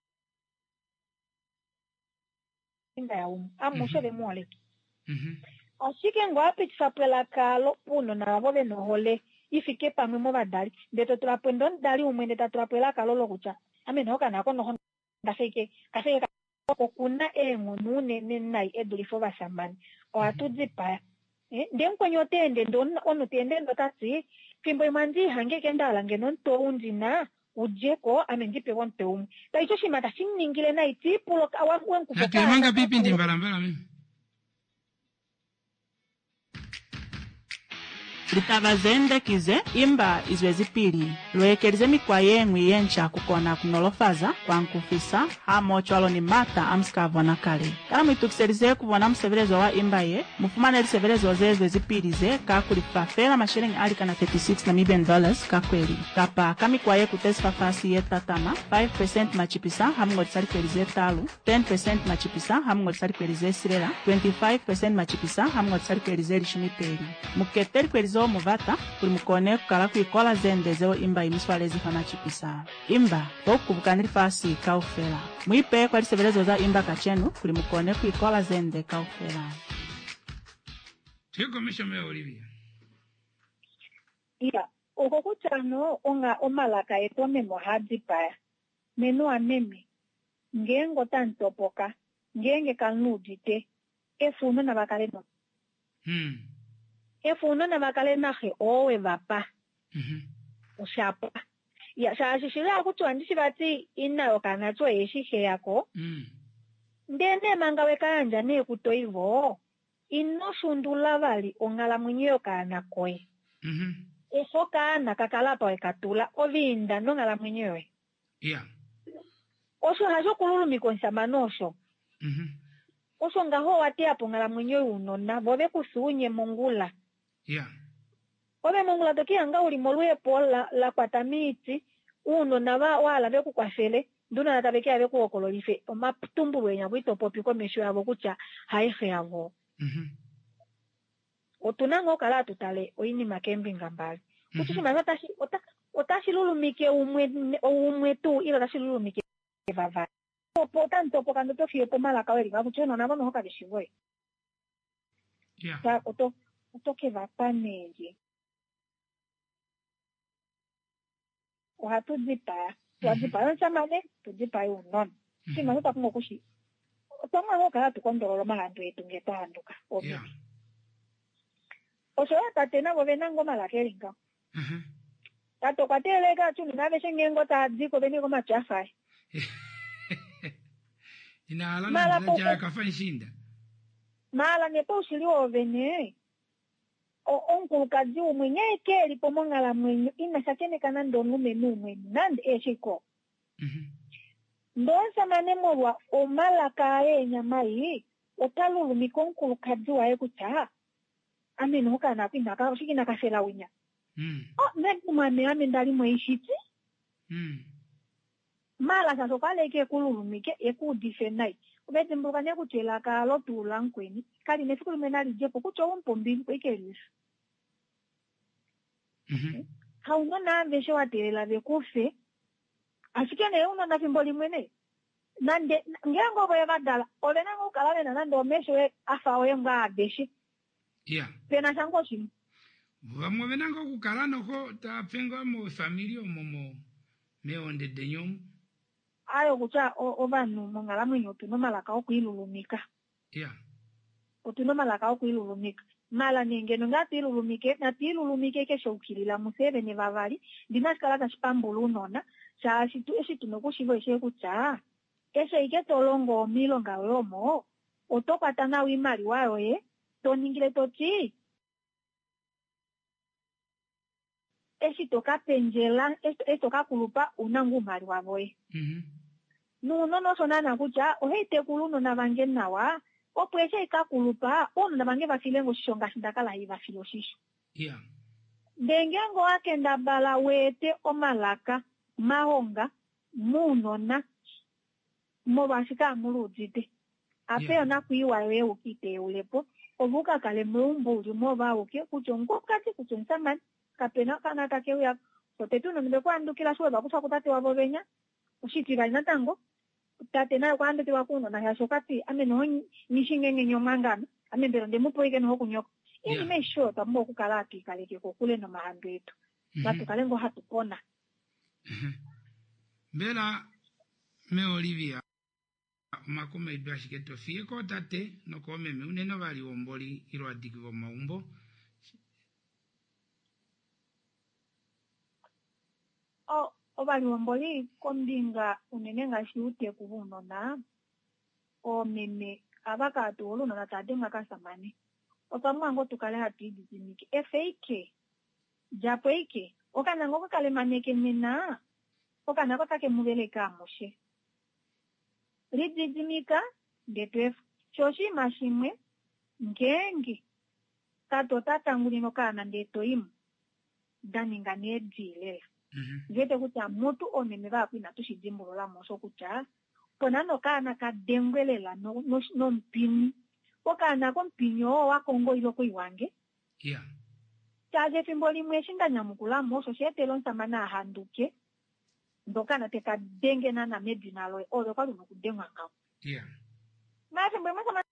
inga ya umu amushe be muole mhm ashike ngwapi tsapela kalo uno na wabo be nohole ifike pamwe mo badali ndeto trapendo ndali umwende tatrapela kalo lokucha ame noka nako no ndafeke kafeke ko kuna engo nune nenai edulifo basambani o atudzipa eh ndenkonyo tende ndon ono tende ndotati fimbo imanzi hange kendala ngenon to undina ujeko amendipe wonte um taicho shimata siningile na itipulo awangu kufoka natemanga pipi ndimbalambala mimi litabazendekize imba izwe zipili lwekelize mikwa yeng'wi yencha kukona kunolofaza kwa nkufisa hamocho alo ni mata amsikavona kale kala mwitukiselize kuvona msevelezo wa imba ye mufumane lisevelezo zezwe zipilize kakulipafela mashilingi alika na thirty-six Namibian dollars kakweli kapa kamikwa ye kutesifa fasi ye tatama five percent machipisa hamungo lisalikwelize talu ten percent machipisa hamungo lisalikwelize silela twenty-five percent machipisa hamungo lisalikwelize lishumipeli muketeli kwelizo muvata kuli mukone kukala kuikola zende zeo imba imiswalezi fana chipisa imba okubukanili fasi kaufela mwipe kwa lisevelezo za imba kachenu kuli mukone kuikola zende kaufela Tiyo komisho me Olivia iya oko kuchano onga omalaka etome mohadi paya menu aneme ngengo tantopoka ngenge kanudite efuno na bakale no Hmm. efuno na bakale na ge owe bapa Mhm. ushapa ya shashi shila kutwandisi bati ina okana tso eshihe yako Mm. ndene manga wekanja ne kutoivo ino shundula bali ongala mwenyeyo kana koe Mhm. eso kana kakalapa wekatula ovinda nongala mwenyewe Yeah. osho hajo kululumi konshamanosho Mhm. osho ngaho wate apo ngala mwenyewe unona bobe kusunye mongula Yeah. obe mongula tokia nga uli molwe pola la kwatamiti unona ba wala beku kwafele nduna natabekea beku okololife omatumbu nya bwito popi ko mesho yabo kucha haihe yabo Mhm. otunango kala tutale oini makembi ngambali kuchi Mhm. maza tashi ota otashi lulumike umwe umwe tu ila tashi lulumike vava popo tanto pokando to fio pomala kaweli ngakuchona na bano hoka bishibwe Yeah. ta oto otoke vapaneje ohatudzipa tuwadzipa nchamane tudzipa unon sima tuta kungo kushi toma ho kala tukondolo malandu yetu ngetahanduka obi Yeah. osho tatena bo benango malakelinga Mhm. tato kwateleka chuni nabe shengengo tadziko beniko machafai Ina ala Mala na popo. ja kafanishinda. mala nepo ushiliwo vene o onkulukazi umwe nyekeli pomongala mwenyo ina shakene kana ndonume numwe nande eshiko Mhm. ndonsa manemolwa omalaka enyamai otalulumi konkulukazi waye kucha amene hokana kwina ka shikina kafela winya Mm. oh nekumame ame ndali mwishiti Mm. mala sasa kaleke kululumike ekudifenai ubete mbuka nekutela ka lotula nkweni kali nesiku limena lijepo kucho umpombili kwekelisa Mhm. hauno nambe watelela bekufe asikene uno na fimbo limwene nande ngengo boye badala olena ngukala na nando mesho we afa oye nga abeshi Yeah. pena chango chini Vamwe venanga kukala noko ta penga mo familia momo me onde denyom. ayo kucha obanu mongala mwenyo tuno malaka okuilulumika Yeah. otuno malaka okuilulumika mala nengeno ngati ilulumike na tilulumike kesho ukilila musebe ne bavali dinaskala ta spambulu nona cha situ esitu nokushivo eshe kucha eshe iketolongo milo ngawe omo otokwata na wimali wayo ye toningile toti esi toka penjela esi toka kulupa unangu mali waboye Mhm. nuno no sonana kucha ohete kuluno na bange nawa opweshe ikakulupa ono na bange bafilengo shonga shindakala hiva filo shisho Yeah. ndengengo wake ndabala wete omalaka mahonga munona mobashika muludite apeo Yeah. na kuiwa wewe ukite ulepo obuka kale mumbuli moba uke kuchongo kati kuchonsamani kapena kana take uya sotetu no ndekwandu shwe bakusa kutate wabo benya ushitira inatango tate nayo kwanditi wakuno na yashokati ameno nishingenge nyomangana amembero ndemupo ike no kunyoko ini Yeah. me sure tambo kukalati kaleke kokule no mahandu yetu na Mhm. tukalengo hatupona Mhm. Bela me Olivia makome idwashiketo fie ko tate no kome me uneno bali womboli iro adikivo maumbo. o obali womboli kombinga unene ngashi ute kubuno na o meme abakatu oluno na tate makasamani otamwango tukale hatidi jimiki efeike japoike okana ngoko kale maneke mena okana ko take mubeleka mushe rijijimika ndetwe shoshi mashimwe ngenge tato tatangulino kana ndetoimu daninga nedile Mhm. vete kucha mutu omeme bakwina tushijimbulula moso kucha ponano kana kadengwelela no no, no mpini okana ko mpinyo wakongo iloko iwange Yeah. chaje fimbo limwe shindanya mukula moso shetelo nsamana ahanduke ndokana teka denge na na medinalo odo kwa luno kudenga ngao Yeah. na fimbo limwe sama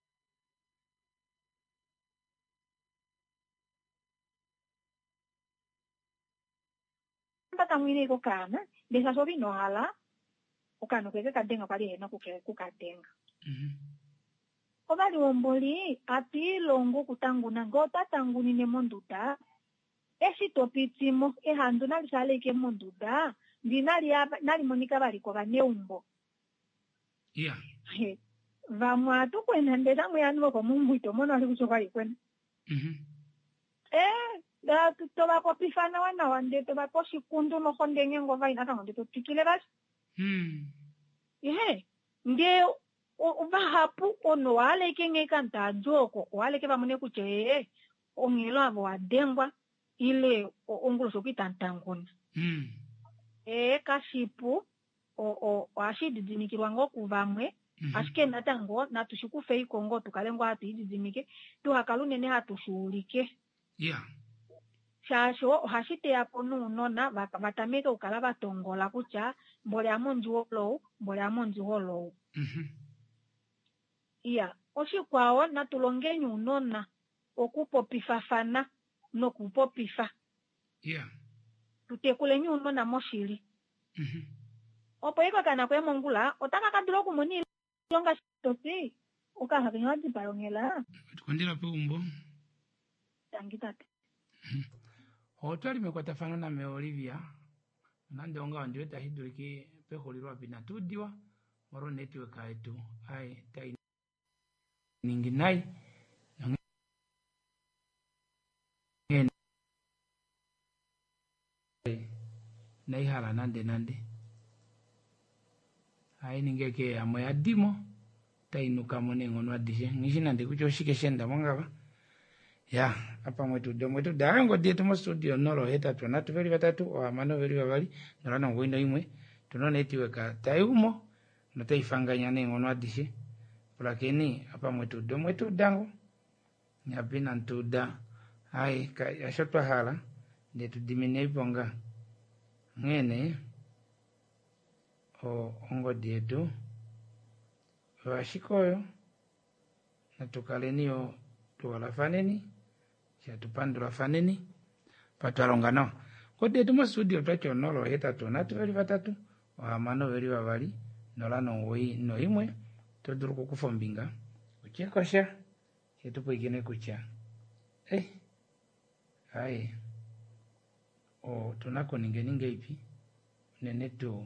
mpaka mwini ko kana besa sobi no hala okano kweke kadenga pali hena kuke kukadenga Mhm. obali womboli api longo kutanguna ngota tanguni ne monduta esitopitsimo ehandu nalisaleke monduta ndinali nali monika baliko baneumbo yeah vamwe atukwena ndeza muyani ko mumbuito mono ali kuchoka likwena mhm eh da toba popifana wana wande toba posikundu no khondenge ngova ina ka ngondo tikile basi hmm ehe nge uba hapu ono wale kenge kanta joko wale ke bamune kuche ongelo abo adengwa ile ongulo sokitantanguna hmm eh kashipu o o ashididimikirwa ngokuvamwe asike natango natushikufe ikongo tukalengwa hatu ididimike tuhakalunene hatushuulike yeah shasho hashite yapo nunona batameke ukala batongola kucha mbole amonji wolo mbole amonji wolo mhm iya oshikwawo natulongenye unona okupopifafana nokupopifa yeah tutekulenye unona moshili mhm opo iko kana kwe mongula otaka kadilo kumoni longa tosi ukahakinywa dibalongela tukondela pe umbo tangitate Otwali mekwata fano na me Olivia nande onga wandiwe tahiduliki pe holirwa bina tudiwa moro network aitu ai tai ningi nai nai hala nande nande ai ningeke amwe adimo tainuka mone ngono adishe ngishi nande kuchoshike shenda mwangaba ya apa mwetu do mwetu darango dietu mo studio noro heta tuna tuveli batatu wa mano veli bavali norana ngwino imwe tunone etiweka taiumo no taifanganya ne ngono adishe lakini apa mwetu do mwetu dango nyapina ntuda ai ka yashotwa hala ndetu dimine bonga ngene o ongo dietu washikoyo natukalenio tuwalafaneni chatupandula faneni patwalonga no kodi tumo studio twacho nolo heta tuna tuveli batatu wahamano veli bavali nolano woi no imwe toduru kukufombinga uchekosha chetupo ikene kucha eh hai o tunako ninge ninge ipi nene tu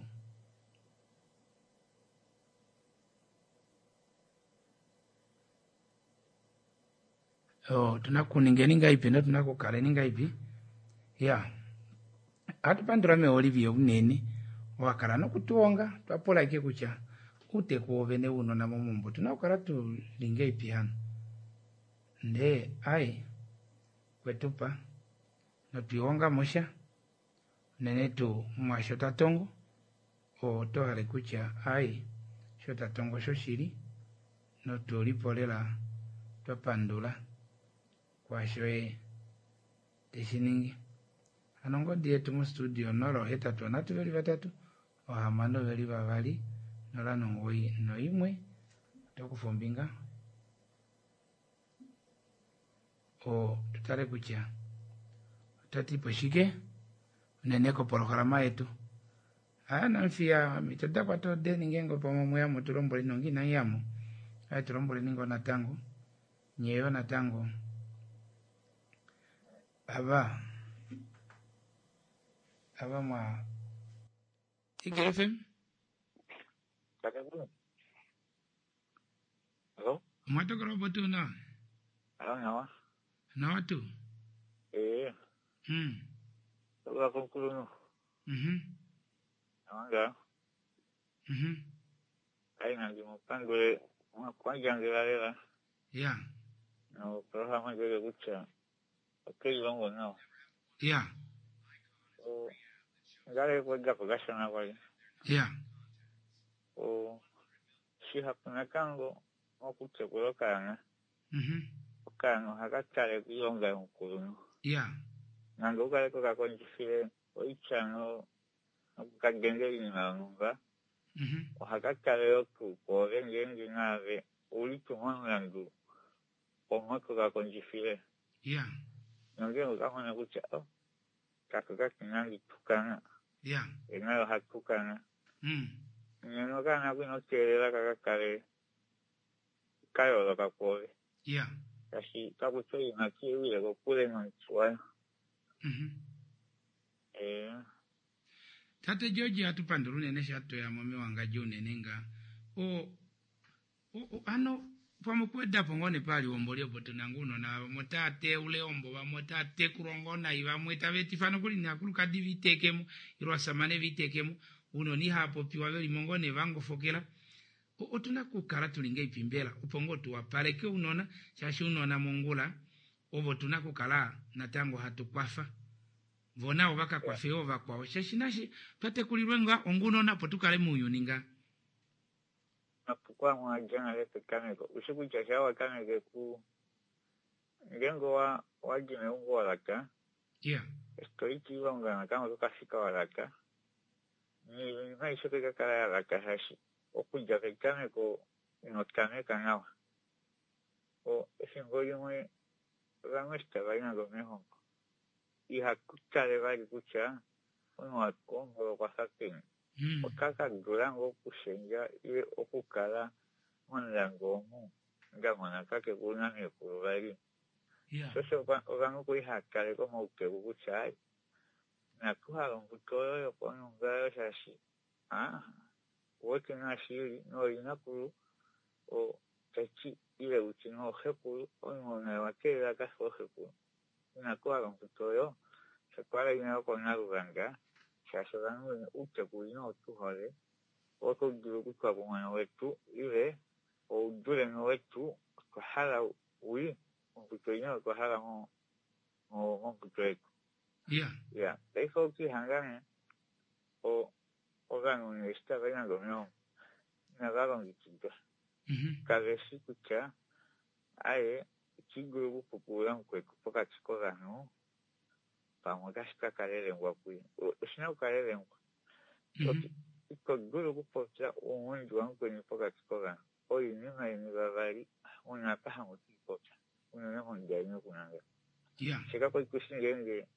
oh tunakuninge ninga ipi ndo tunakukale ninga ipi ya atupandura me Olivia unene wakala nokutuonga twapola ike kucha ute kuovene uno na mumumbo tunakukala tu linge ipi hano nde ai kwetupa no tuonga mosha nene tu mwashota tongo o tohale kucha ai shota tongo shoshiri no tulipolela twapandula kwa shoe teshiningi anongo dietu mu studio noro heta tuna tuveli batatu wahamano veli bavali nola nongoi no imwe tokufombinga o tutale kucha tatipo shike neneko programa yetu ana mfia mitoda kwa to de ningengo pomo moya mutulombole nongi na yamo ai tulombole ningo na tango nyeyo na tango aba aba ma Eagle F M Hello? Mwato karo tu na? Hello, nawa? Nawa tu? Eh. Hmm. Tawa kong kulo. Mhm. Nawa ga? Mhm. Kaya nga gimupan gule mga kwajang gilalila. Yeah. No, programa gule gucha. Okay, longo no. Yeah. So, gale kwa gapo gasha na kwa. Yeah. O, si hapuna kango, o kucha kulo kanga. Mhm. Kanga hakatale kulonga yung kulo no. Yeah. Nango gale kwa kakonjifile, o ichano, o kagenge inanunga. Mhm. O hakatale yoku, o renge ngave, o litu mwangangu, o mwako kakonjifile. Yeah. Nangeo kama nakucha oh kakakaki nangi tukana yeah enalo hatukana mm neno kana kuno telela kakakale kayo lo ka kore. Yeah. Kasi kakutoi na kiwi le ko kule no tswa. Mhm. Eh. Tate George atupandurune ne shato ya mami wanga jone nenga. O o, o ano pamukweda pongone pali ombolio botunanguno na motate ule ombo ba motate kurongona iba mweta beti fano kuli na kuluka divitekemu irwa samane vitekemu uno ni hapo piwa beli mongone vango fokela o, o tunakukara tulinga ipimbela upongo tuwa pale ke unona shashi unona mongula ovo tunakukala na tango hatukwafa vona ovaka kwa feo vakwa shashi nashi pate kulirwenga onguno na potukale muyu ninga Napukwa mwa jana lete kaneko. Usiku chasha wa kaneke ku. Ngengo wa wajime ungo walaka. Yeah. Estoy kiwa unga na kama toka shika walaka. Ni na isho keka kala ya laka hashi. Okuja ke kaneko inotkane kanawa. O esingo yumwe rango estaba ina do mehonko. Iha kucha de vari kucha. Uno akongo lo pasakini. Mm. Okaka durango kushenja iwe okukala mwanango mu nga mwanakake kuna ne kurubari. Yeah. Sose ogango kuihakale como uke kuchai. Na kuhalo mbutoyo yo kono ngayo shashi. Ah. Wote na shiri no inakuru o tachi ile uchino hepuru ono na wakela kaso hepuru. Na kuhalo mbutoyo sekwala ina kona ruganga. Shasharangu uke kuino tuhole oko duro kutwa kumwana wetu ile o dure no wetu kwa hala ui mputoino kwa hala mo mo mputoeko. Yeah. Yeah. Eso ki hangane o organo ni está ganando no. Nagaro ni chido. Mhm. Kagesi kucha aye chiguru populan kwe kupoka chikoga no. Pamogashika kalele ngwakui. Ushina ukalele ngwa. Mhm. Iko guru kupocha umunju wangu ni poka chikoga. Oyi nima ini bavari. Una paha muti pocha. Una neho njani kunanga. Yeah. Shika kwa ikushini ngenge.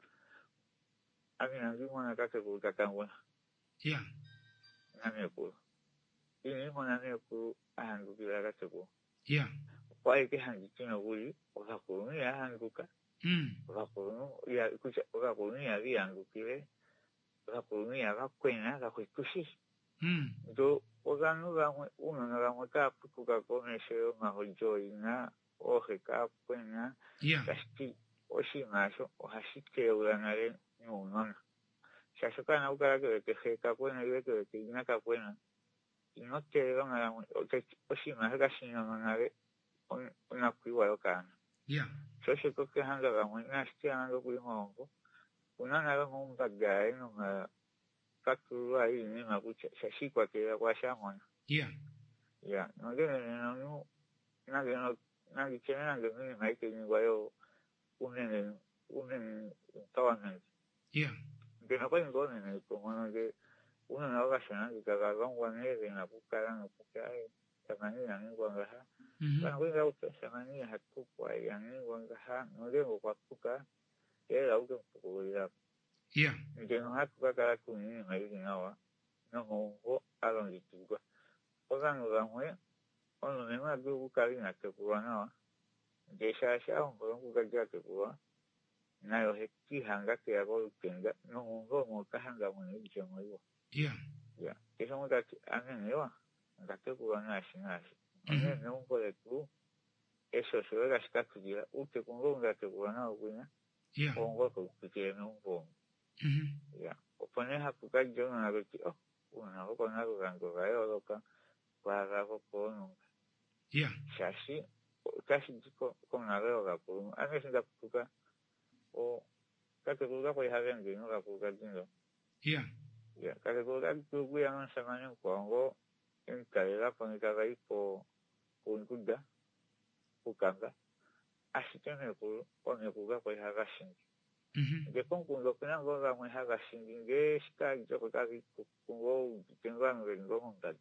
Ami nangi mwana kake kukakangwa. Yeah. Nane kuru. Ini mwana nane kuru ahangu kila kake kuru. Yeah. Kwa ike hangi kino kuri. Oka kuru ni ahangu ka. Mm. Vakunu ya kucha vakunu ya viangu kile vakunu ya vakwena vakwikushi Mm. ndo oganu gamwe uno na gamwe ka pukuka konesho mahojo ina ohe ka kwena Yeah. kasti oshimasho ohashike ulanare nyunona shashoka na ukara ke ke ka kwena ile ke ke ina ka kwena inote ngara oshimasho ka shinonare ona kuiwa yokana. Yeah. Sose koke hanga gamwe nastia hanga kulimongo. Unana gamo mbagaye nunga faktuwa hii ni makucha shashikwa kila kwa shamona. Yeah. Yeah. Nogene nenu nage no nage chene nage mimi maike ni wayo unene unene tawana. Yeah. Ngena kwa ngone ne ko nage unana ga shana ga ga ngwa ne na kukala na kukai tamani na ngwa ngaha. Bana wenga utashamani hatukwa yani wanga ha nolego kwa kuka era uke kukuira. Yeah. Ngeno hatuka kala kuni ngai nawa no ngo alongitugwa. Ogano gamwe ono nema gu kali na kekuwa nawa. Desha sha ngo kukaja kekuwa. Nayo heki hanga ke ago kenga no ngo mo kahanga mo ni jomo yo. Yeah. Yeah. Eso mo ta anenwa. Ngakekuwa na shinashi. Ane nungo de tu eso se ve hasta que usted con ronda que buena buena yeah pongo que tiene un bon mhm ya o pones a pucar yo na lo que oh una o con algo gango gayo loca para go con yeah casi casi con con algo ga por a veces da pucar o que tú puedes hacer que no la pucar dinero yeah ya que tú da tú voy a una semana con go en calidad con el cabello por un kuda ukanga asitene ku one kuga kwa haga shingi mhm de konkundo kuna go ga mwe haga shingi nge shika joko ka ku kungo tenga ngo montada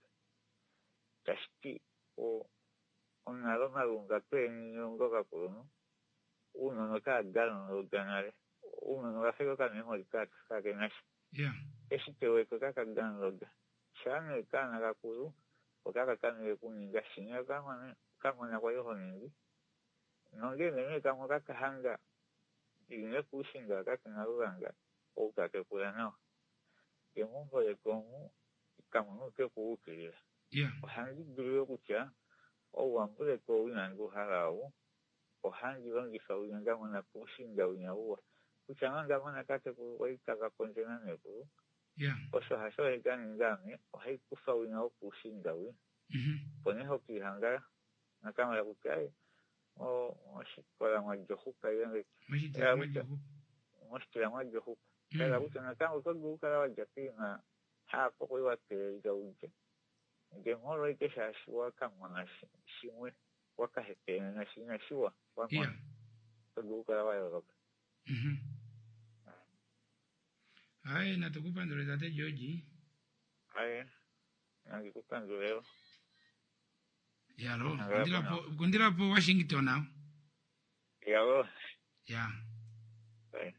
tasti o ona roma lunga peni ngo ga ku no uno no ka gano no ganare uno no ga fego ka memo ka ka que nas yeah esi te we ka ka gano ga shane ka na ga ku o ka ka ne ku ni ga shinya ga mane kama na kwa hiyo nini nonge nene kama kaka hanga ile kushinga kaka na uranga o kaka kwa nao ke mungo le komu kama no ke kuukile yeah hangi duro kucha o wambule ko unangu harao o hangi wangi saunyanga mwana kushinga unyaua kuchanga mwana kate kuwaita ka kontena nepo yeah oso haso egani ngame o hai kufa unyao kushinga we mhm pone hoki hanga na kama ya kukai o moshikola mwajohuka yange mashita majohu moshikola mwajohuka kala kutana kama ko guka wa japina hapo kwa wate gauje nge moro ike shashwa kama na shimwe wakahete na shina shwa kwa yeah ko guka wa Europe mhm ai natukupa ndole tate George ai nangi kukanzo leo yalo kundira po kundira po Washington now yalo yeah ai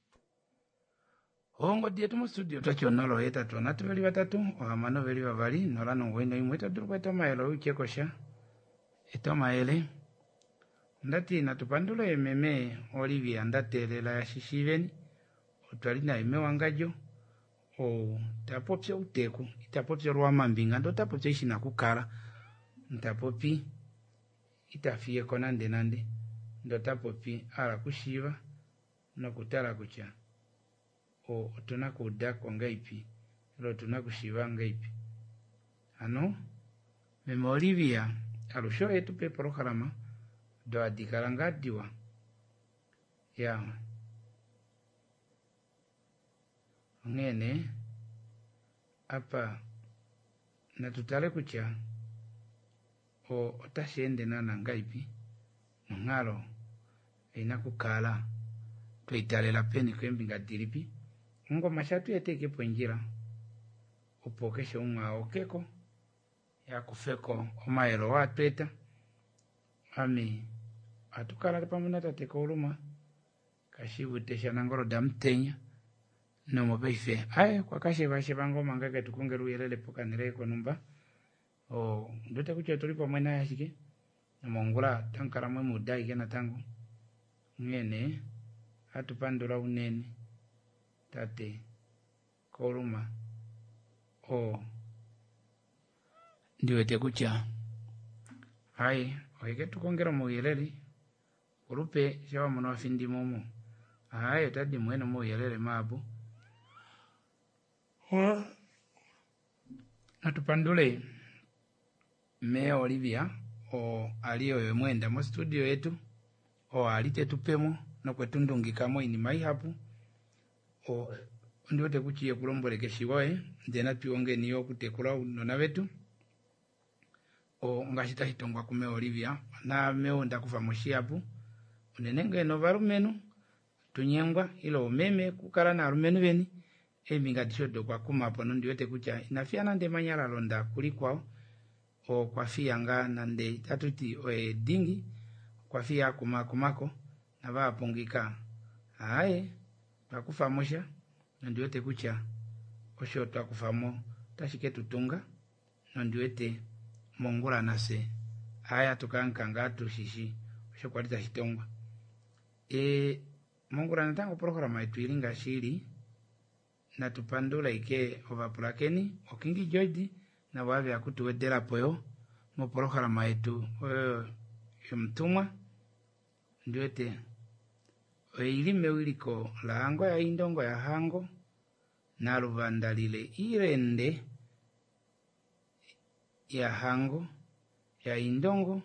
hongo dietu mu studio twachonolo eta tona tubeli batatu ohamano beli babali nolano ngweno imwe taduru kweta maelo ukekosha etoma ele ndati natupandula ememe Olivia ndatelela ya shishiveni otwalina eme wangajo o tapopya uteku itapopya rwama mbinga ndo tapopya ishina kukala ntapopi itafie kona nde nande ndo tapopi ala kushiva no kutala kucha o tuna kuda konga ipi lo tuna kushiva ngaipi ano meme Olivia alusho etu pe programa do adikalanga diwa ya ngene apa natutale kucha o otashende nana ngaipi ngalo ina kukala tweitalela peni kwembinga diripi ngo mashatu yateke ponjira upokeshe unga okeko ya kufeko omaero watweta ami atukala pamuna tateka uluma kashivu tesha nangoro damtenya no mobeife ai kwa kashe bashe bango mangaka tukungeru yelele pokanire ko numba o ndote kucho tulipo mwena yashike mongula tankara mwe mudai kena tangu ngene atupandura unene tate koluma o ndiwete kucha ai oike tukongera mu yelele urupe shawa muno afindi momo ai tadi mwena mu yelele mabu wa natupandule me Olivia o aliyo mwenda mu studio yetu o alite tupemo no kwetundungikamo ini mai hapo o ndiote kuchiye kulomboleke shiwae ndena tuonge niyo kutekula nona wetu o ngashita hitongwa kume Olivia na meo ndakufa moshi hapo unenenge no varumenu tunyengwa ilo meme kukala na rumenu beni eminga tishodo kwa kuma hapo ndiote kucha inafiana nde manyala londa kulikwao o kwa fiyanga nande tatuti oe dingi kwa fiya kuma kumako na baa pungika ae takufa mosha ndiote kucha osho takufamo tashike tutunga ndiote mongula nase aya tukankanga tushishi osho kwalita hitongwa e mongula natango programa yetu ilinga shiri na tupandula ike ovapulakeni okingi George na wavi akutuwedela poyo mo programa yetu yomtumwa ndiote oilime wiliko la hango ya indongo ya hango na luvandalile irende ya hango ya indongo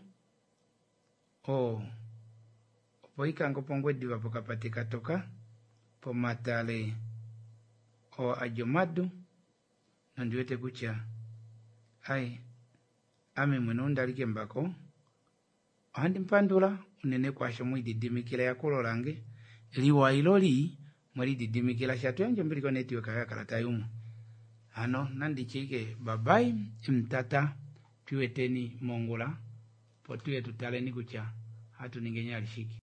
o opoika ngo pongwe diwa pokapatika toka pomatale o ajomadu na ndiote kucha ai ame mweno ndalike mbako andi mpandula unene kwasho mwididimikila ya kulolange liwa iloli mwali didimikila shatu yanjo mbiliko netiwe kaya karata yumu ano nandi chike babai mtata tuwe teni mongula po tuwe tutaleni kucha hatu ningenya alishiki